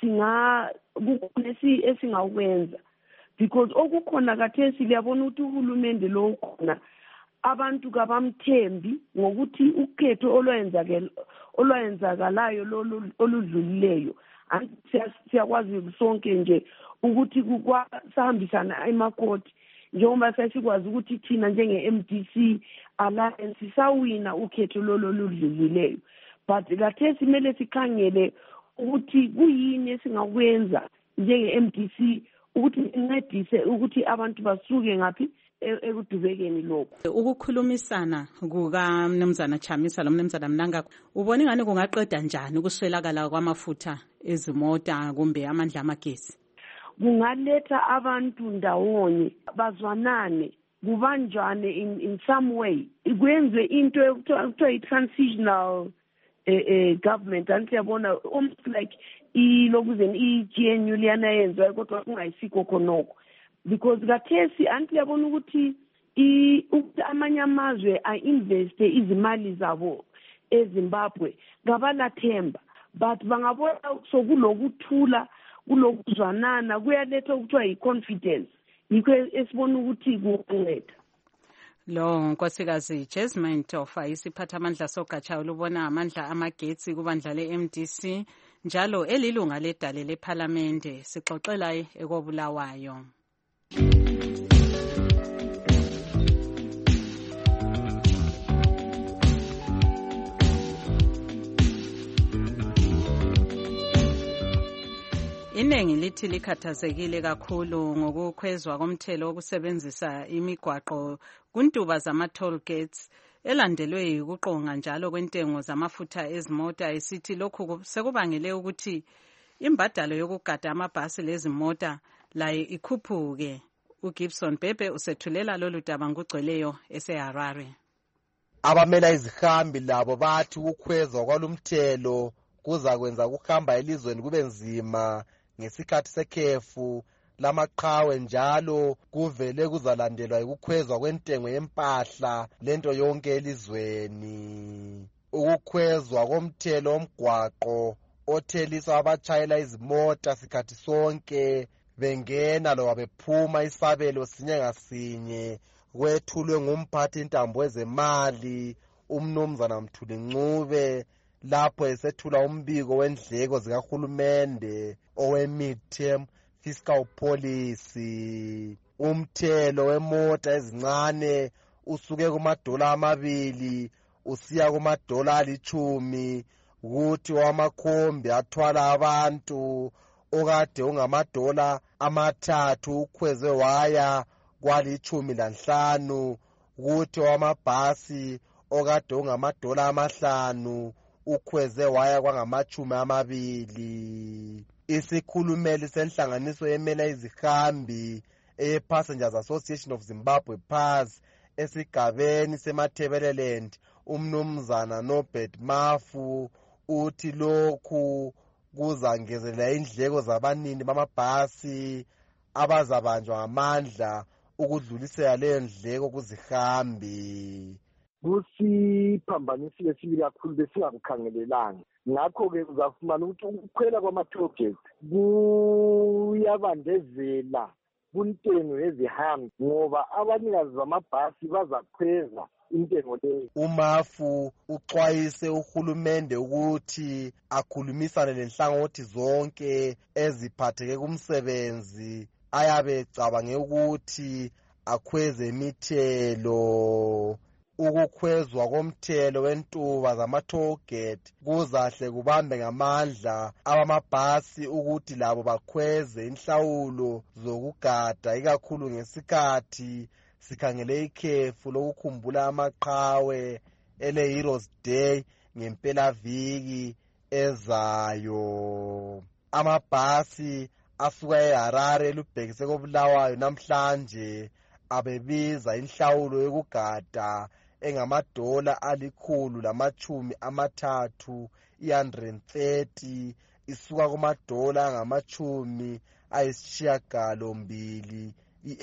esingakwenza, because okukhona kathesi liyabona ukuthi uhulumende lo khona abantu kabamthembi ngokuthi ukhetho olwenzakalayo oludlulileyo siyakwazi sonke nje ukuthi sahambisana emakhoti njengoba sesikwazi ukuthi thina njenge-MDC Alliance sawina ukhetho oludlulileyo, but kathesi kumele sikhangele ukuthi kuyini esingakwenza njenge-MDC ukuthi incedise ukuthi abantu basuke ngaphi ekudubekeni lokho. Ukukhulumisana kukaMnumzana Chamisa loMnumzana Mnangagwa ubona ingane kungaqeda njani ukuswelakala kwamafutha ezimota kumbe amandla amagesi? Kungaletha abantu ndawonye bazwanane kubanjwane in some way, kwenziwe into ekuthiwa i-transitional government. Antisiyabona almost like ilokuzeni i-GNU liyana yenziwa kodwa kungayisikho khonoko, because kathesi antisiyabona ukuthi amanye amazwe a-investe izimali zabo eZimbabwe ngabalathemba, but bangabona sokulokuthula kulokuzwanana kuyaletha ukuthiwa yi-confidence. Yikho esibona ukuthi kunganceda. Lo nkosikazi Jasmine Tofa isiphatha amandla sogatsha olubona amandla amagetsi kubandla le-MDC njalo elilunga ledale lephalamende, sixoxela ekobulawayo. Iningi lithi likhathazekile kakhulu ngokukhwezwa komthelo wokusebenzisa imigwaqo kuntuba zama-toll gates elandelwe ukuqonga njalo kwentengo zamafutha ezimota, esithi lokhu sekubangele ukuthi imbadalo yokugada amabhasi lezimota laye ikhuphuke. uGibson Bhebhe usethulela lolu daba ngugcweleyo eseHarare. Abamela izihambi labo bathi ukukhwezwa kwalumthelo kuzakwenza ukuhamba elizweni kube nzima ngesikhathi sekhefu lamaqhawe, njalo kuvele kuzalandelwa ukukhwezwa kwentengo yempahla lento yonke elizweni. Ukukhwezwa komthelo omgwaqo othelisa abatshayela izimota sikhathi sonke bengena loba bephuma isabelo sinye ngasinye kwethulwe ngumphathi intambo wezemali uMnumzana Mthuli Ncube lapho esethula umbiko wendleko zikahulumende owe-mid-term fiscal policy. Umthelo wemota ezincane usuke kuma$2 usiya kuma$10, kuthi wamakhombi athwala abantu okade ungama$3 ukhwezwe waya kwali-15, kuthi wamabhasi okade ungama$5 ukhweze waya kwangama-20. Isikhulumeli senhlanganiso emela izihambi Passengers Association of Zimbabwe PAS esigabeni seMathebeleland uMnumzana Norbert Mafu uthi lokhu kuzangezelela indleko zabanini bamabhasi abazabanjwa ngamandla ukudlulisela leyo ndleko kuzihambi. Kusiphambanisile sibili kakhulu besingakukhangelelanga. Ngakho-ke uzafumana ukuthi ukukhwela kwama-toll kuyabandezela kuntengo yezihambi ngoba abanikazi bamabhasi bazakhweza intengo leyo. uMafu uxwayise uhulumende ukuthi akhulumisane lenhlangothi zonke eziphatheke kumsebenzi ayabe ecabange ukuthi akhweze imithelo. Ukukhwezwa komthelo wentuba zama-toll gate kuzahle kubambe ngamandla abamabhasi ukuthi labo bakhweze inhlawulo zokugada, ikakhulu ngesikhathi sikhangele ikhefu lokukhumbula amaqhawe ele-Heroes Day ngempelaviki ezayo. Amabhasi asuka eHarare elubhekise koBulawayo namhlanje abebiza inhlawulo yokugada engama$130, i-130 isuka kuma$80,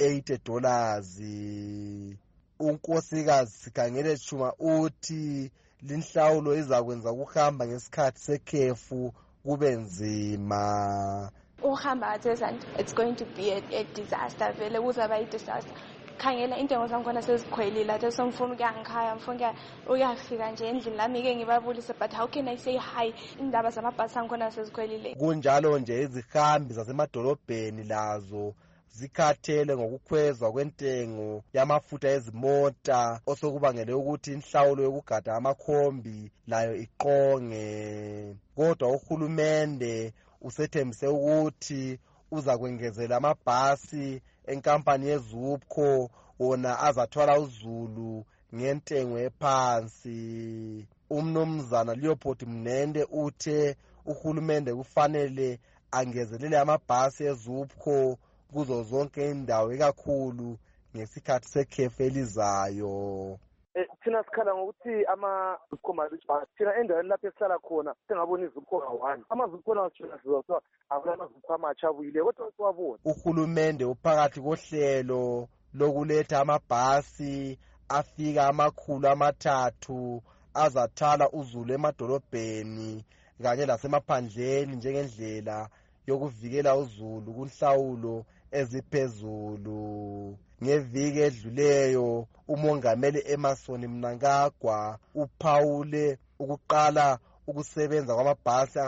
i-$80. Unkosikazi Sikhangele Chuma uthi linhlawulo izakwenza ukuhamba ngesikhathi sekhefu kube nzima. Uhamba athezanti it's going to be a disaster, vele kuzaba i-disaster. Khangela intengo zangikhona sezikhwelile athe sengifuna ukuya ngikhaya, ngifuna ukuyafika nje endlini lami-ke ngibabulise, but how can I say hi? Indaba zamabhasi angikhona sezikhwelile. Kunjalo nje izihambi zasemadolobheni lazo zikhathele ngokukhwezwa kwentengo yamafutha ezimota osokubangele ukuthi inhlawulo yokugada amakhombi layo iqonge. Kodwa uhulumende usethembise ukuthi uza kwengezela amabhasi enkampani yeZupco wona azathwala uzulu ngentengo ephansi. Umnumzana Leopold Mnende uthe uhulumende kufanele angezelele amabhasi eZupco kuzo zonke indawo ikakhulu ngesikhathi sekhefu elizayo. Thina sikhala ngokuthi thina endaweni lapho esihlala khona singabona iZupco ka-1 amaZupco nathina sizothiwa akula amaZupco amatsha abuyile kodwa siwabona. Uhulumende uphakathi kohlelo lokuletha amabhasi afika 300 azathwala uzulu emadolobheni kanye lasemaphandleni njengendlela yokuvikela uzulu kunhlawulo eziphezulu. Ngeviki edluleyo umongameli Emmerson Mnangagwa uphawule ukuqala ukusebenza kwamabhasi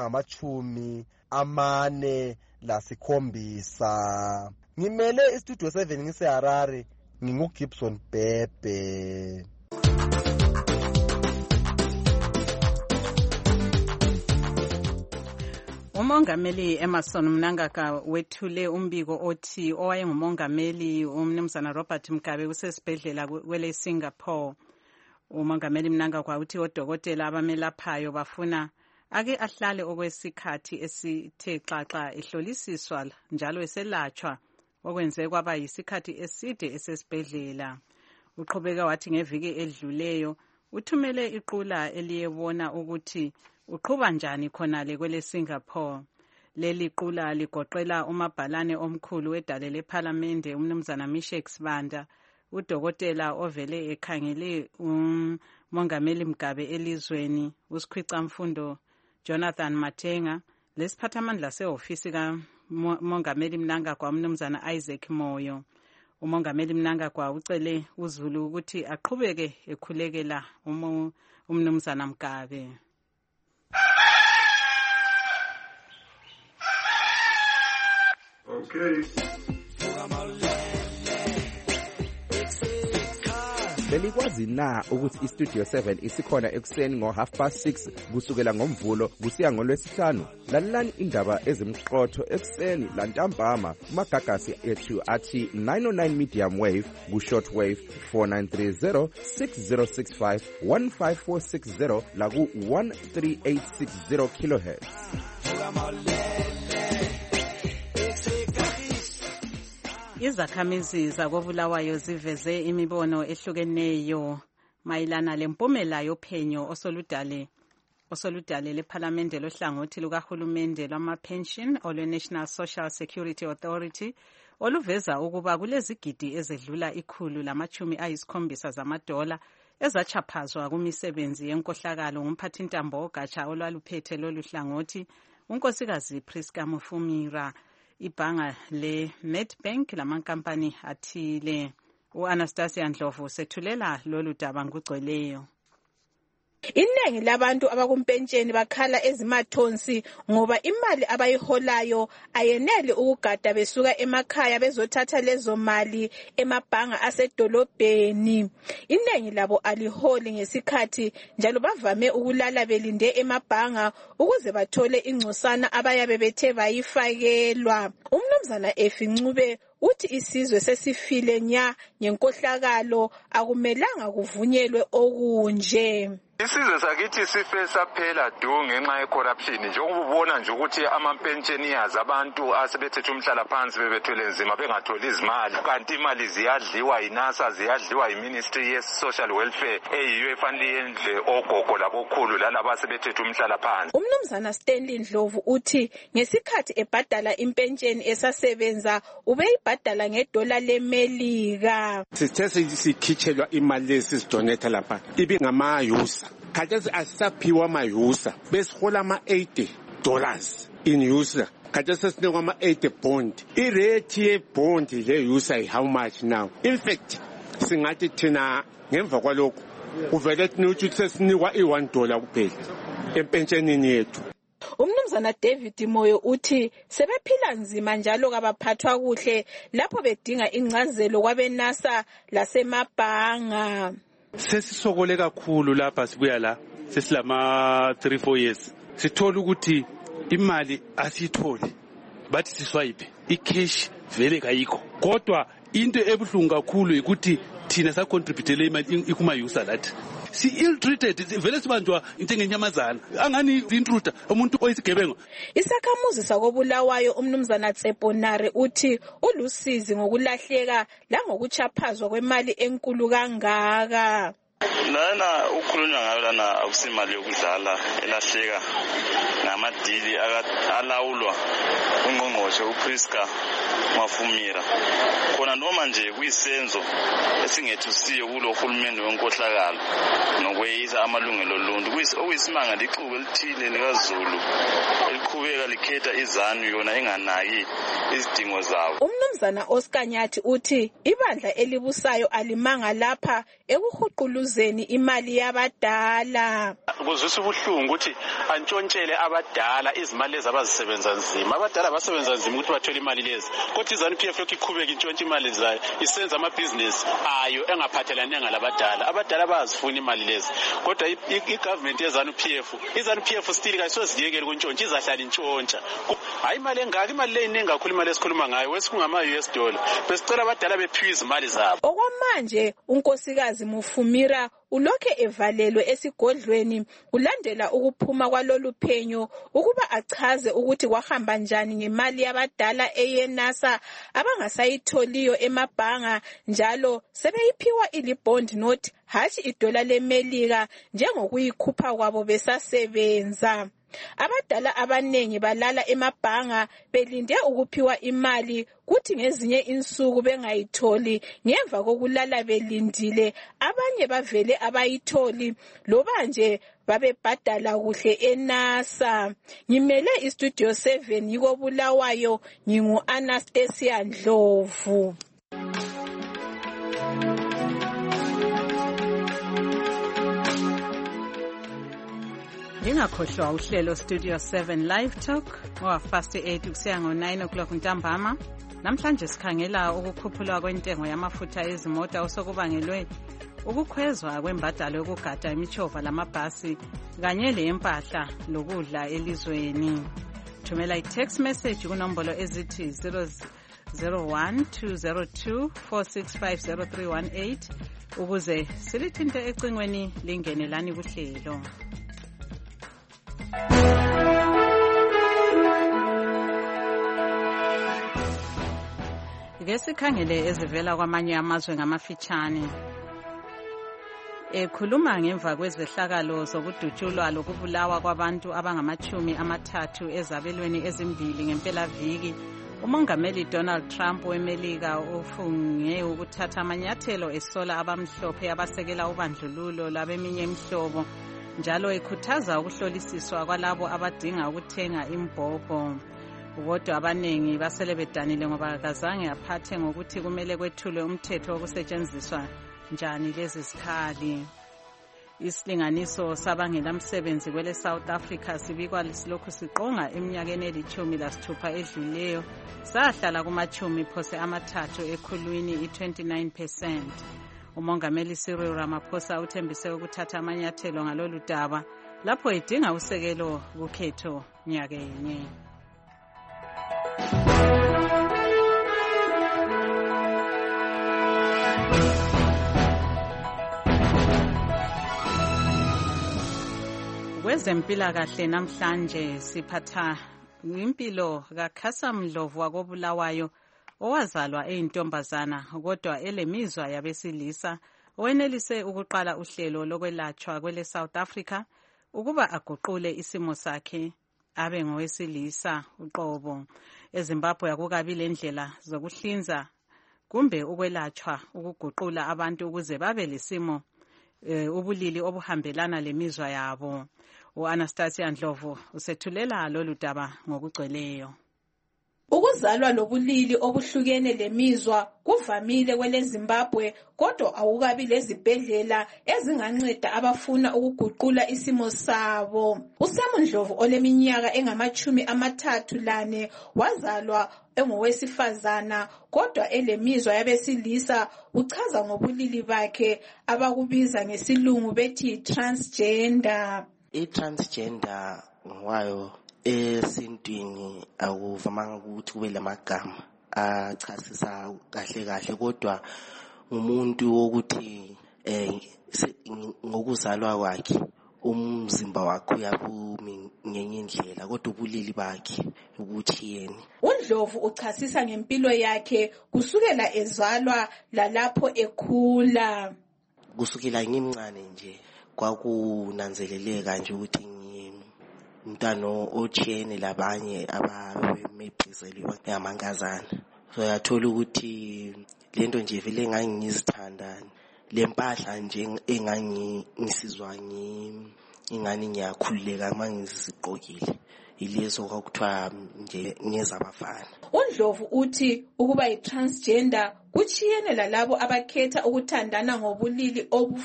angama47. Ngimele istudio 7 ngiseHarare, nginguGibson Bebe. Umongameli Emmerson Mnangagwa wethule umbiko othi owayengumongameli umnumzana Robert Mugabe usesibhedlela kwele Singapore. Umongameli Mnangagwa uthi odokotela abamelaphayo bafuna ake ahlale okwesikhathi esithe xaxa ehlolisiswa njalo eselatshwa okwenze kwaba yisikhathi eside esesibhedlela. Uqhubeka wathi ngeviki edluleyo uthumele iqula eliyebona ukuthi uqhuba njani khonale kwele Singapore. Leli qula ligoqela umabhalane omkhulu wedale lephalamende umnumzana Mishek Sibanda, udokotela ovele ekhangele umongameli Mugabe elizweni uSikhwicamfundo Jonathan Matenga, lesiphathamandla seofisi kamongameli Mnangagwa umnumzana Isaac Moyo. Umongameli Mnangagwa ucele uzulu ukuthi aqhubeke ekhulekela umnumzana Mugabe. Okay. Belikwazi na ukuthi iStudio 7 isikhona ekuseni ngo6:30 kusukela ngomvulo kusiya ngolwesihlanu? Lalelani indaba ezimqotho ekuseni lantambama kumagagasi ethu athi 909 medium wave ku-short wave 4930 6065 15460 laku 13860 kilohertz. Izakhamizi zakoBulawayo ziveze imibono ehlukeneyo mayelana lempumela yophenyo osoludale lephalamende lohlangothi lukahulumende lwama-pension olwe-National Social Security Authority oluveza ukuba kulezigidi ezedlula 170 zamadola ezachaphazwa kumisebenzi yenkohlakalo ngumphathintambo ogatsha olwaluphethe lolu hlangothi unkosikazi Priska Mufumira. Ibhanga le-Nedbank lamankampani athile. U-Anastasia Ndlovu sethulela lolu daba ngugcweleyo. Iningi labantu abakumpentsheni bakhala ezimathonsi ngoba imali abayiholayo ayenele ukugada besuka emakhaya bezothatha lezo mali emabhanga asedolobheni. Iningi labo aliholi ngesikhathi njalo bavame ukulala belinde emabhanga ukuze bathole ingcosana abayabe bethe bayifakelwa. Umnumzana Efincube uthi isizwe sesifile nya ngenkohlakalo akumelanga kuvunyelwe okunje. Isizwe sakithi sife saphela ngenxa ye-corruption njengoba ubona nje ukuthi ama-pensioners abantu asebethethe umhlala phansi bebethwele nzima bengatholi izimali kanti imali ziyadliwa yiNASA ziyadliwa yiMinistry ye-Social Welfare eyiyo efanele yendle ogogo labokhulu lalaba asebethethe umhlala phansi. Umnumzana Stanley Ndlovu uthi ngesikhathi ebhadala impentsheni esasebenza ubeyibhadala $1 leMelika. Sithe sikhitshelwa imali lezi sidonetha lapha ibingama-yusa khathesi asisaphiwa ama-yusa besihola ama-$80 in yusa khathesi sesinikwa ama-80 bond. Irate ye-bond le-yusa yi-how much now? In fact singathi thina ngemva kwalokhu kuvele ukuthi sesinikwa $1 kuphela empentshenini yethu. Umnumzana David Moyo uthi sebephila nzima njalo kabaphathwa kuhle lapho bedinga ingcazelo kwabeNASA lasemabhanga. Sesisokole kakhulu lapha sibuya la sesilama 3-4 years sithola ukuthi imali asitholi bathi siswipe icash vele kayikho kodwa into ebuhlungu kakhulu ukuthi thina sacontributele imali ikuma-user lathi si-ill-treated vele sibanjwa into engenyamazana angani intruder umuntu oyisigebengo. Isakhamuzi sakobulawayo umnumzana Tsebonare uthi ulusizi ngokulahleka langokuchaphazwa kwemali enkulu kangaka. Lana ukhulunywa ngayo lana akusimali yokudlala elahleka ngamadili alawulwa ungqongqoshe uPriska Mafumira khona noma nje kuyisenzo esingethusiyo kulo hulumende wenkohlakalo nokweyisa amalungelo oluntu okuyisimanga lixuku elithile likaZulu eliqhubeka likhetha izanu yona enganaki izidingo zabo. Umnumzana Oscar Nyathi uthi ibandla elibusayo alimanga lapha ekuhuquluzeni imali yabadala. Kuzwisa ubuhlungu ukuthi antshontshele abadala izimali lezi abazisebenza nzima. Abadala basebenza nzima ukuthi bathole imali lezi. Kodwa iZANU-PF lokhu iqhubeka intshontsha imali zayo isenza amabhizinisi ayo engaphathelane ngalabadala. Abadala bayazifuna imali lezi. Kodwa igovernment yeZANU-PF still kayisoziyekela ukuntshontsha izahlala intshontsha. Hayi imali engaka imali le iningi kakhulu imali esikhuluma ngayo wesingama-US dollar. Besicela abadala bephiwe izimali zabo. Okwamanje unkosikazi Mufumira ulokhe evalelwe esigodlweni kulandela ukuphuma kwalolu phenyo ukuba achaze ukuthi kwahamba njani ngemali yabadala eyenasa abangasayitholiyo emabhanga njalo sebeyiphiwa ilibond note hathi idola lemelika njengokuyikhupha kwabo besasebenza. Abadala abanengi balala emabhanga belinde ukuphiwa imali kuthi ngezinye insuku bengayitholi ngemva kokulala belindile abanye bavele abayitholi loba nje babebhadala kuhle eNASA. Ngimele iStudio 7 yiko Bulawayo ngingu Anastasia Ndlovu. Ngingakhohlwa uhlelo Studio 7 Live Talk ngo-8 kusiya ngo-9 o'clock ntambama. Namhlanje sikhangela ukukhuphulwa kwentengo yamafutha ezimota osokubangelwe ukukhwezwa kwembadalo yokugada imithova lamabhasi kanye lempahla lokudla elizweni. Thumela i-text message kunombolo ezithi 001-202-465-0318 ukuze silithinte ecingweni lingenelani kuhlelo. Ngesikhangele ezivela kwamanye amazwe ngamafitshane. Ekhuluma ngemva kwezehlakalo zokudutshulwa lokubulawa kwabantu abangama-30 ezabelweni ezimbili ngempelaviki, umongameli Donald Trump weMelika ufunge ukuthatha amanyathelo esola abamhlophe abasekela ubandlululo labeminye imihlobo njalo ekhuthaza ukuhlolisiswa kwalabo abadinga ukuthenga imbhobho. Kodwa abanengi basele bedanile ngoba kazange aphathe ngokuthi kumele kwethulwe umthetho wokusetshenziswa njani lezi zikhali. Isilinganiso sabangela msebenzi kwele South Africa sibikwa silokhu siqonga eminyakeni eli-16 edluleyo sahlala kuma-30 ekhulwini i-29%. Umongameli Cyril Ramaphosa uthembise ukuthatha amanyathelo ngalolu daba lapho edinga usekelo kukhetho nyakenye. Kwezempilakahle namhlanje siphatha impilo kaKhasa Mdlovu wakobulawayo owazalwa eyintombazana kodwa elemizwa yabesilisa owenelise ukuqala uhlelo lokwelatshwa kwele South Africa ukuba aguqule isimo sakhe abe ngowesilisa uqobo. eZimbabwe akukabi lendlela zokuhlinza kumbe ukwelatshwa ukuguqula abantu ukuze babe lesimo ubulili obuhambelana lemizwa yabo. U-Anastasia Ndlovu usethulela lolu daba ngokugcweleyo. Ukuzalwa lobulili obuhlukene lemizwa kuvamile kwele Zimbabwe kodwa awukabi lezibhedlela ezinganceda abafuna ukuguqula isimo sabo. uSam Ndlovu oleminyaka engama-34 wazalwa engowesifazana kodwa elemizwa yabesilisa uchaza ngobulili bakhe abakubiza ngesilungu bethi transgender. I-transgender ngwayo esintwini akuvamanga ukuthi kube lamagama achasisa kahle kahle, kodwa umuntu wokuthi ngokuzalwa kwakhe umzimba wakhe uyabumi ngenye indlela, kodwa ubulili bakhe ukuthi yena. uNdlovu uchasisa ngempilo yakhe kusukela ezalwa lalapho ekhula. Kusukela ngimncane nje kwakunanzeleleka nje ukuthi umntwana ochiyene labanye abamebhizeliwe ngamankazana. So yathola ukuthi lento nje vele engangizithanda, lempahla nje engangisizwa ingani ngiyakhululeka mangizigqokile, ilezo kwakuthiwa nje ngezabafana. uNdlovu uthi ukuba yi-transgender kuchiyene lalabo abakhetha ukuthandana ngobulili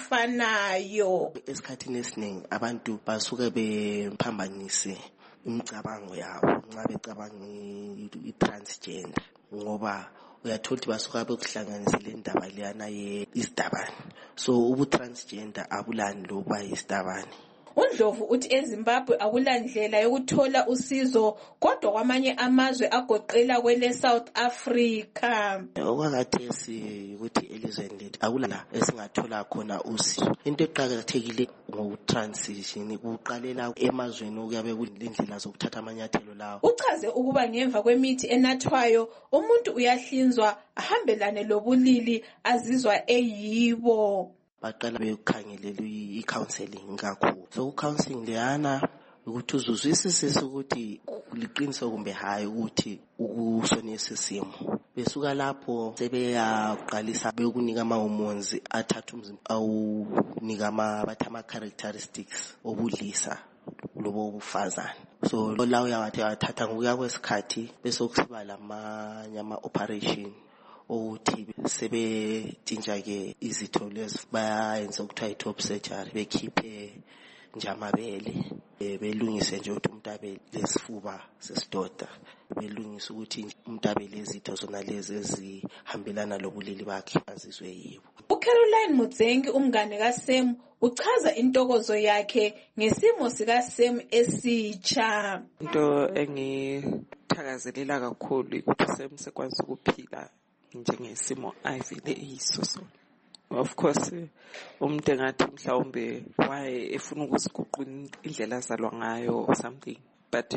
obufanayo. Esikhathini esiningi abantu basuke bephambanise imicabango yabo nxa becabanga i-transgender, ngoba uyathola ukuthi basuka bekuhlanganisa le ndaba leyana yesidabane. So ubu-transgender abulani loba yisidabane. uNdlovu uthi eZimbabwe akulandlela yokuthola usizo, kodwa kwamanye amazwe agoqela kwele South Africa. Okwakathesi ukuthi elizweni lethu akulala esingathola khona usizo. Into eqakathekile ngokutransition kuqalela emazweni okuyabe kulendlela zokuthatha amanyathelo lawo. Uchaze ukuba ngemva kwemithi enathwayo umuntu uyahlinzwa ahambelane lobulili azizwa eyibo. Baqala bekukhangelela i-counseling kakhulu. So counseling leyana ukuthi uzuzwisise ukuthi liqiniso kumbe hayi ukuthi ukusonesa simo. Besuka lapho sebeyaqalisa bekunika ama-hormones athatha umzimba awunika bathi ama-characteristics obudlisa lobo bufazana. So la uyawathi wathatha ngokuya kwesikhathi bese kusiba lamanye ama-operation ukuthi sebetshintsha ke izitho lezi bayenza ukuthiwa i-top surgery, bekhiphe nje amabele, belungise nje ukuthi umuntu abe lesifuba sesidoda, belungise ukuthi umuntu abe lezitho zona lezi ezihambelana lobulili bakhe azizwe yibo. uCaroline Mudzengi umngane kaSem uchaza intokozo yakhe ngesimo sikaSem esitsha. Into engithakazelela kakhulu ukuthi Sem sekwazi ukuphila njengesimo ayivele iyiso. Of course umuntu engathi mhlawumbe waye efuna ukuziguqula indlela azalwa ngayo or something, but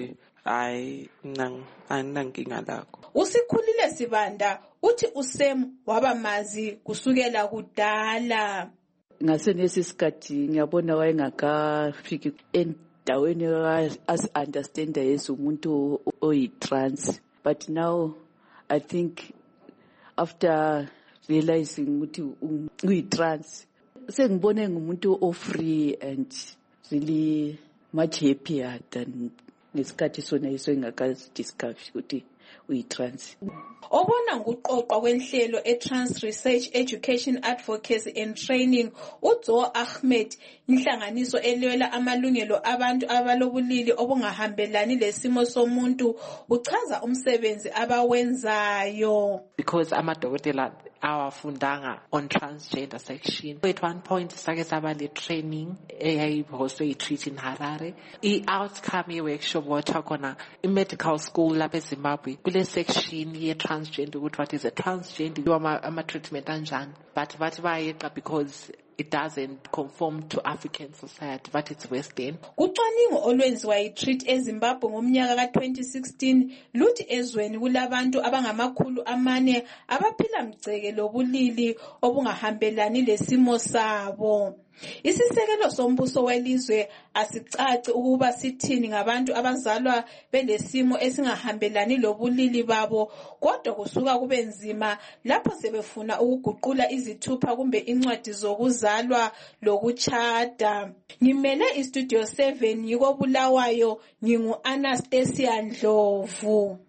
ayinankinga lakho. Usikhulile Sibanda uthi uSem wabamazi kusukela kudala. Ngasenesi sikhathi ngiyabona wayengakafiki endaweni as understand as umuntu oyi-trans, but now I think after realizing ukuthi uyi-trans sengibone ngumuntu o-free and really much happier than ngesikhathi sona iso engakazi-discover ukuthi uyi-trans. Obona nguqoqwa kwenhlelo e-Trans Research Education Advocacy and Training uZo Ahmed, inhlanganiso elwela amalungelo abantu abalobulili obungahambelani lesimo somuntu, uchaza umsebenzi abawenzayo. Because amadokotela awafundanga on transgender section. At one point sake saba le training eyayibhoswe yi-treat in Harare. I-outcome ye-workshop watha khona i-medical school lapha eZimbabwe kule section ye-transgender ukuthi what is a transgender, ama-treatment anjani, but bathi bayeqa because it doesn't conform to African society, but it's Western. Kucwaningo olwenziwa yi-Treat eZimbabwe ngomnyaka ka-2016 luthi ezweni kulabantu abangama400 abaphila mgceke lobulili obungahambelani lesimo sabo. Isisekelo sombuso welizwe asicaci ukuba sithini ngabantu abazalwa belesimo esingahambelani lobulili babo, kodwa kusuka kube nzima lapho sebefuna ukuguqula izithupha kumbe incwadi zokuzalwa lokutshada. Ngimele iStudio 7 yiko Bulawayo, ngingu Anastasia Ndlovu.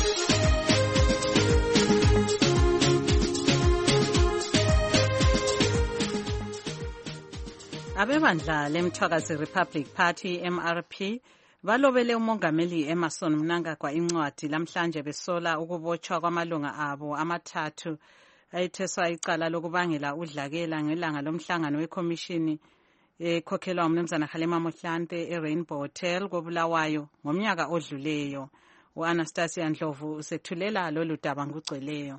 Abebandla lemthwakazi Republic Party MRP balobele umongameli Emmerson Mnangagwa incwadi lamhlanje besola ukubotshwa kwamalunga abo amathathu ayetheswa icala lokubangela udlakela ngelanga lomhlangano wekhomishini ekhokhelwa umnumzana Halima Mohlante eRainbow Hotel koBulawayo ngomnyaka odluleyo. U-Anastasia Ndlovu usethulela lolu daba ngokugcweleyo.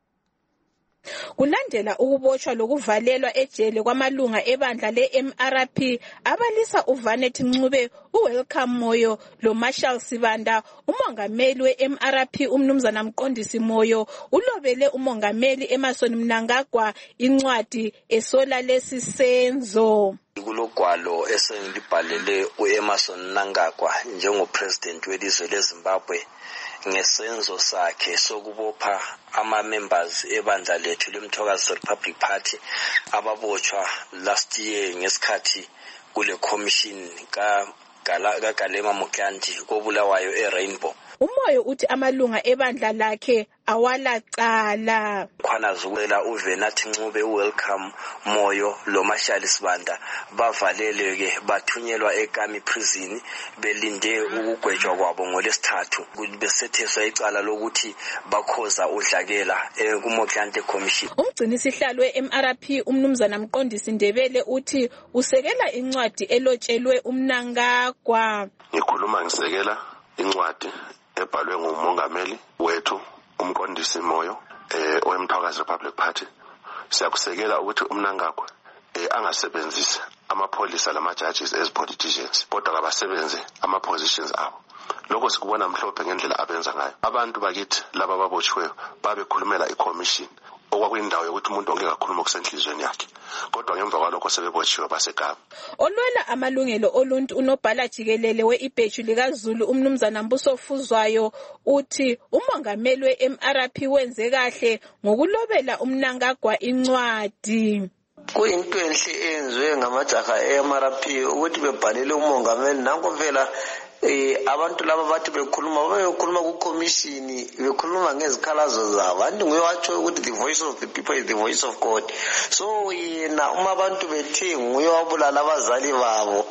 Kulandela ukubotshwa lokuvalelwa ejele kwamalunga ebandla le-MRP abalisa uVanet Ncube, uWelcome Moyo loMarshall Sibanda, umongameli we-MRP umnumzana Mqondisi Moyo ulobele umongameli Emmerson Mnangagwa incwadi esola lesi senzo. Kulogwalo esengilibhalele uEmmerson Mnangagwa njengopresident welizwe leZimbabwe ngesenzo sakhe sokubopha ama-members ebandla lethu leMthokazi Republic Party ababotshwa last year ngesikhathi kule commission kaGalema Mohlante koBulawayo eRainbow. Umoyo uthi amalunga ebandla lakhe awalacala. Khona zukwela uVanet Ncube, uWelcome Moyo loMarshall Sibanda bavaleleke bathunyelwa eKami prison belinde ukugwetshwa kwabo ngolesithathu besetheswa icala lokuthi bakhoza udlakela kuMohlante commission. Umgcinisihlalo weMRP umnumzana Mqondisi Ndebele uthi usekela incwadi elotshelwe uMnangagwa. Ngikhuluma ngisekela incwadi ebhalwe ngumongameli wethu uMqondisi Moyo weMthokazi Republic Party. Siyakusekela ukuthi uMnangagwa angasebenzisi amapholisa lama-judges as politicians kodwa kabasebenze ama-positions abo. Lokho sikubona mhlophe ngendlela abenza ngayo. Abantu bakithi laba babotshiweyo babekhulumela i-commission okwakuyindawo yokuthi umuntu ongeke akhulume okusenhlizweni yakhe, kodwa ngemva kwalokho sebebotshiwe baseKapa. Olwela amalungelo oluntu unobhala jikelele we-ibheju likaZulu umnumzana Mbuso Fuzwayo uthi umongameli we-MRP wenze kahle ngokulobela uMnangagwa incwadi. Kuyinto enhle eyenziwe ngamajaha eMRP ukuthi bebhalele umongameli. Nanko vela abantu laba bathi bekhuluma ku-commission bekhuluma ngezikhalazo zabo. Anti nguye watsho ukuthi the voice of the people is the voice of God. So yena uma abantu bethe nguye wabulala abazali babo,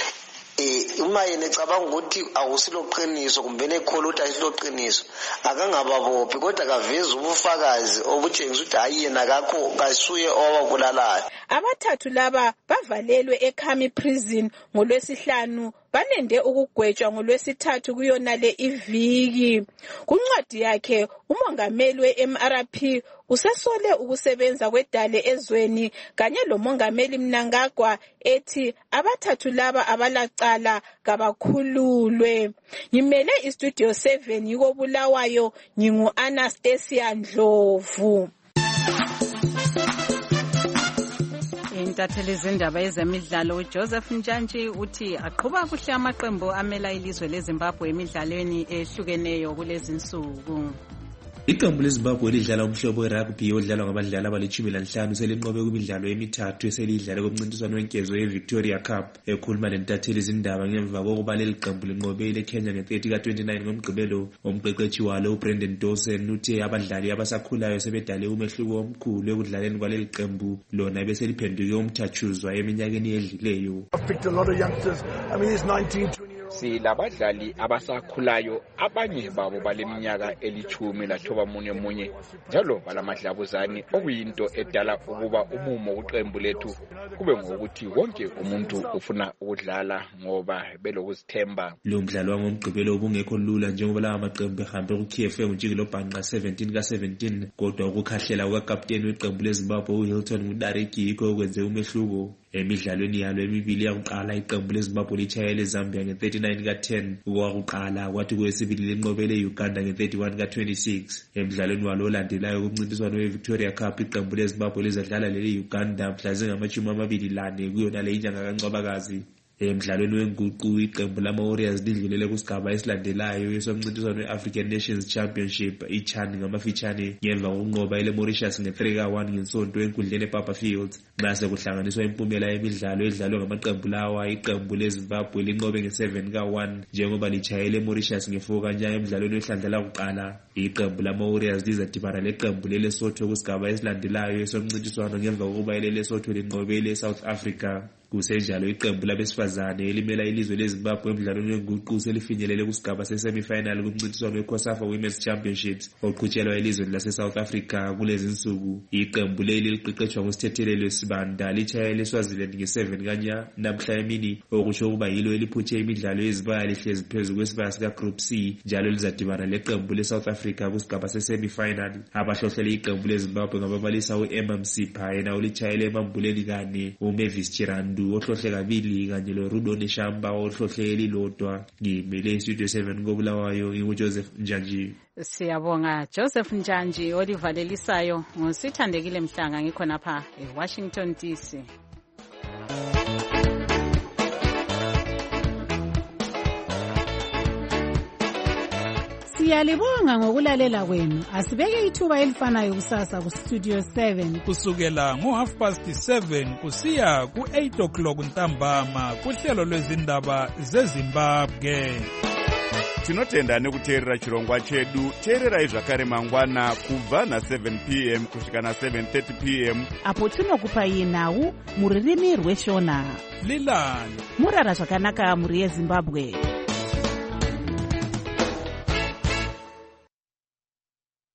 uma yena ecabanga ukuthi akusiloqiniso kumbe nekhola ukuthi ayisiloqiniso akangababophi kodwa kaveze ubufakazi obutshengisa ukuthi hayi yena kakho kasuye owabulalayo. Abathathu laba bavalelwe eKami prison ngolwesihlanu balende ukugwetshwa ngolwesithathu kuyona le iviki. Kuncwadi yakhe umongameli we-MRP usesole ukusebenza kwedale ezweni kanye lomongameli Mnangagwa ethi abathathu laba abalacala kabakhululwe. Ngimele iStudio 7 yiko Bulawayo, ngingu-Anastasia Ndlovu. Intatheli zindaba ezemidlalo uJoseph Njantshi uthi aqhuba kuhle amaqembu amela ilizwe leZimbabwe emidlalweni ehlukeneyo kulezi insuku. Iqembu leZimbabwe lidlala umhlobo werugby odlalwa ngabadlali abali-15 selinqobe kwimidlalo emithathu eselidlale kumncintiswano wenkezo yeVictoria Cup. Ekhuluma lentatheli zindaba ngemva kokuba leli qembu linqobile eKenya nge-30 ka-29 ngomgqibelo, umqeqeshi walo uBrendan Dawson uthe abadlali abasakhulayo sebedale umehluko omkhulu ekudlaleni kwaleli qembu lona beseliphenduke umthatshuzwa eminyakeni edluleyo. Silabadlali abasakhulayo, abanye babo baleminyaka eli-19 njalo balamadlabuzane, okuyinto edala ukuba umumo kuqembu lethu kube ngokuthi wonke umuntu ufuna ukudlala ngoba belokuzithemba. Lo mdlalo wangomgqibelo ubungekho lula njengoba lawa maqembu ehambe ku-KFA ngotshikilo bhanqa 17 ka-17, kodwa ukukhahlela kukapteni weqembu leZimbabwe uHilton Mudariki yikho okwenze umehluko. Emidlalweni yalo emibili yakuqala iqembu leZimbabwe litshayele eZambia nge-39 ka-10 okwakuqala, kwathi kwesibili linqobele iUganda nge-31 ka-26. Emidlalweni walo olandelayo kumncintiswano weVictoria Cup iqembu leZimbabwe lizadlala leli-Uganda mhla zingama-24 kuyona le inyanga kaNcwabakazi. Emidlalweni wenguqu iqembu lama-Warriors lidlulele kusigaba esilandelayo esomncintiswano we-African Nations Championship iCHAN ngamafitshane ngemva kokunqoba ile-Mauritius nge-3 ka-1 ngesonto enkundleni ePapa Fields. Mase kuhlanganiswa impumela yemidlalo edlalwe ngamaqembu lawa, iqembu leZimbabwe linqobe nge-7 ka-1 njengoba litshayele eMauritius nge-4 ka-0 emidlalweni wehlandla lakuqala. Iqembu lama-Warriors lizadibana leqembu leLesotho kusigaba esilandelayo esomncintiswano ngemva kokuba ile-Lesotho linqobele eSouth Africa. Kusenjalo iqembu labesifazane elimela ilizwe leZimbabwe emidlalweni wenguqu selifinyelele kusigaba se-semi-final kumncintiswano we-COSAFA Women's Championships oqhutshelwa elizweni lase-South Africa kulezi nsuku. Iqembu leli liqeqeshwa ngusithethelelwe Sibanda litshayele eSwaziland nge-7 kanya namhla emini, okusho ukuba yilo eliphutshe imidlalo yezibaya lihlezi phezu kwesibaya sika-Group C, njalo lizadibana leqembu le-South Africa kusigaba se-semi-final. Abahlohlele iqembu leZimbabwe ngababalisa u-Emma Msipha, yena ulitshayele emambuleni kane, uMavis Chirandu ohlohle kabili kanye loRudo Neshamba ohlohle elilodwa. Ngimele iStudio 7 koBulawayo, nginguJoseph Njanji. Siyabonga Joseph Njanji olivalelisayo. Ngusithandekile Mhlanga ngikhonapha eWashington DC. Siyalibonga ngokulalela kwenu. Asibeke ithuba elifanayo kusasa ku Studio 7 kusukela ngo7:30 kusiya ku8:00 ntambama kuhlelo lwezindaba zeZimbabwe. Tinotenda nekuteerera chirongwa chedu. Teererai zvakare mangwana kubva na7 p.m. kusvika na7:30 p.m. apo tinokupai nhau mururimi rweshona. Lilani murara zvakanaka muri yeZimbabwe.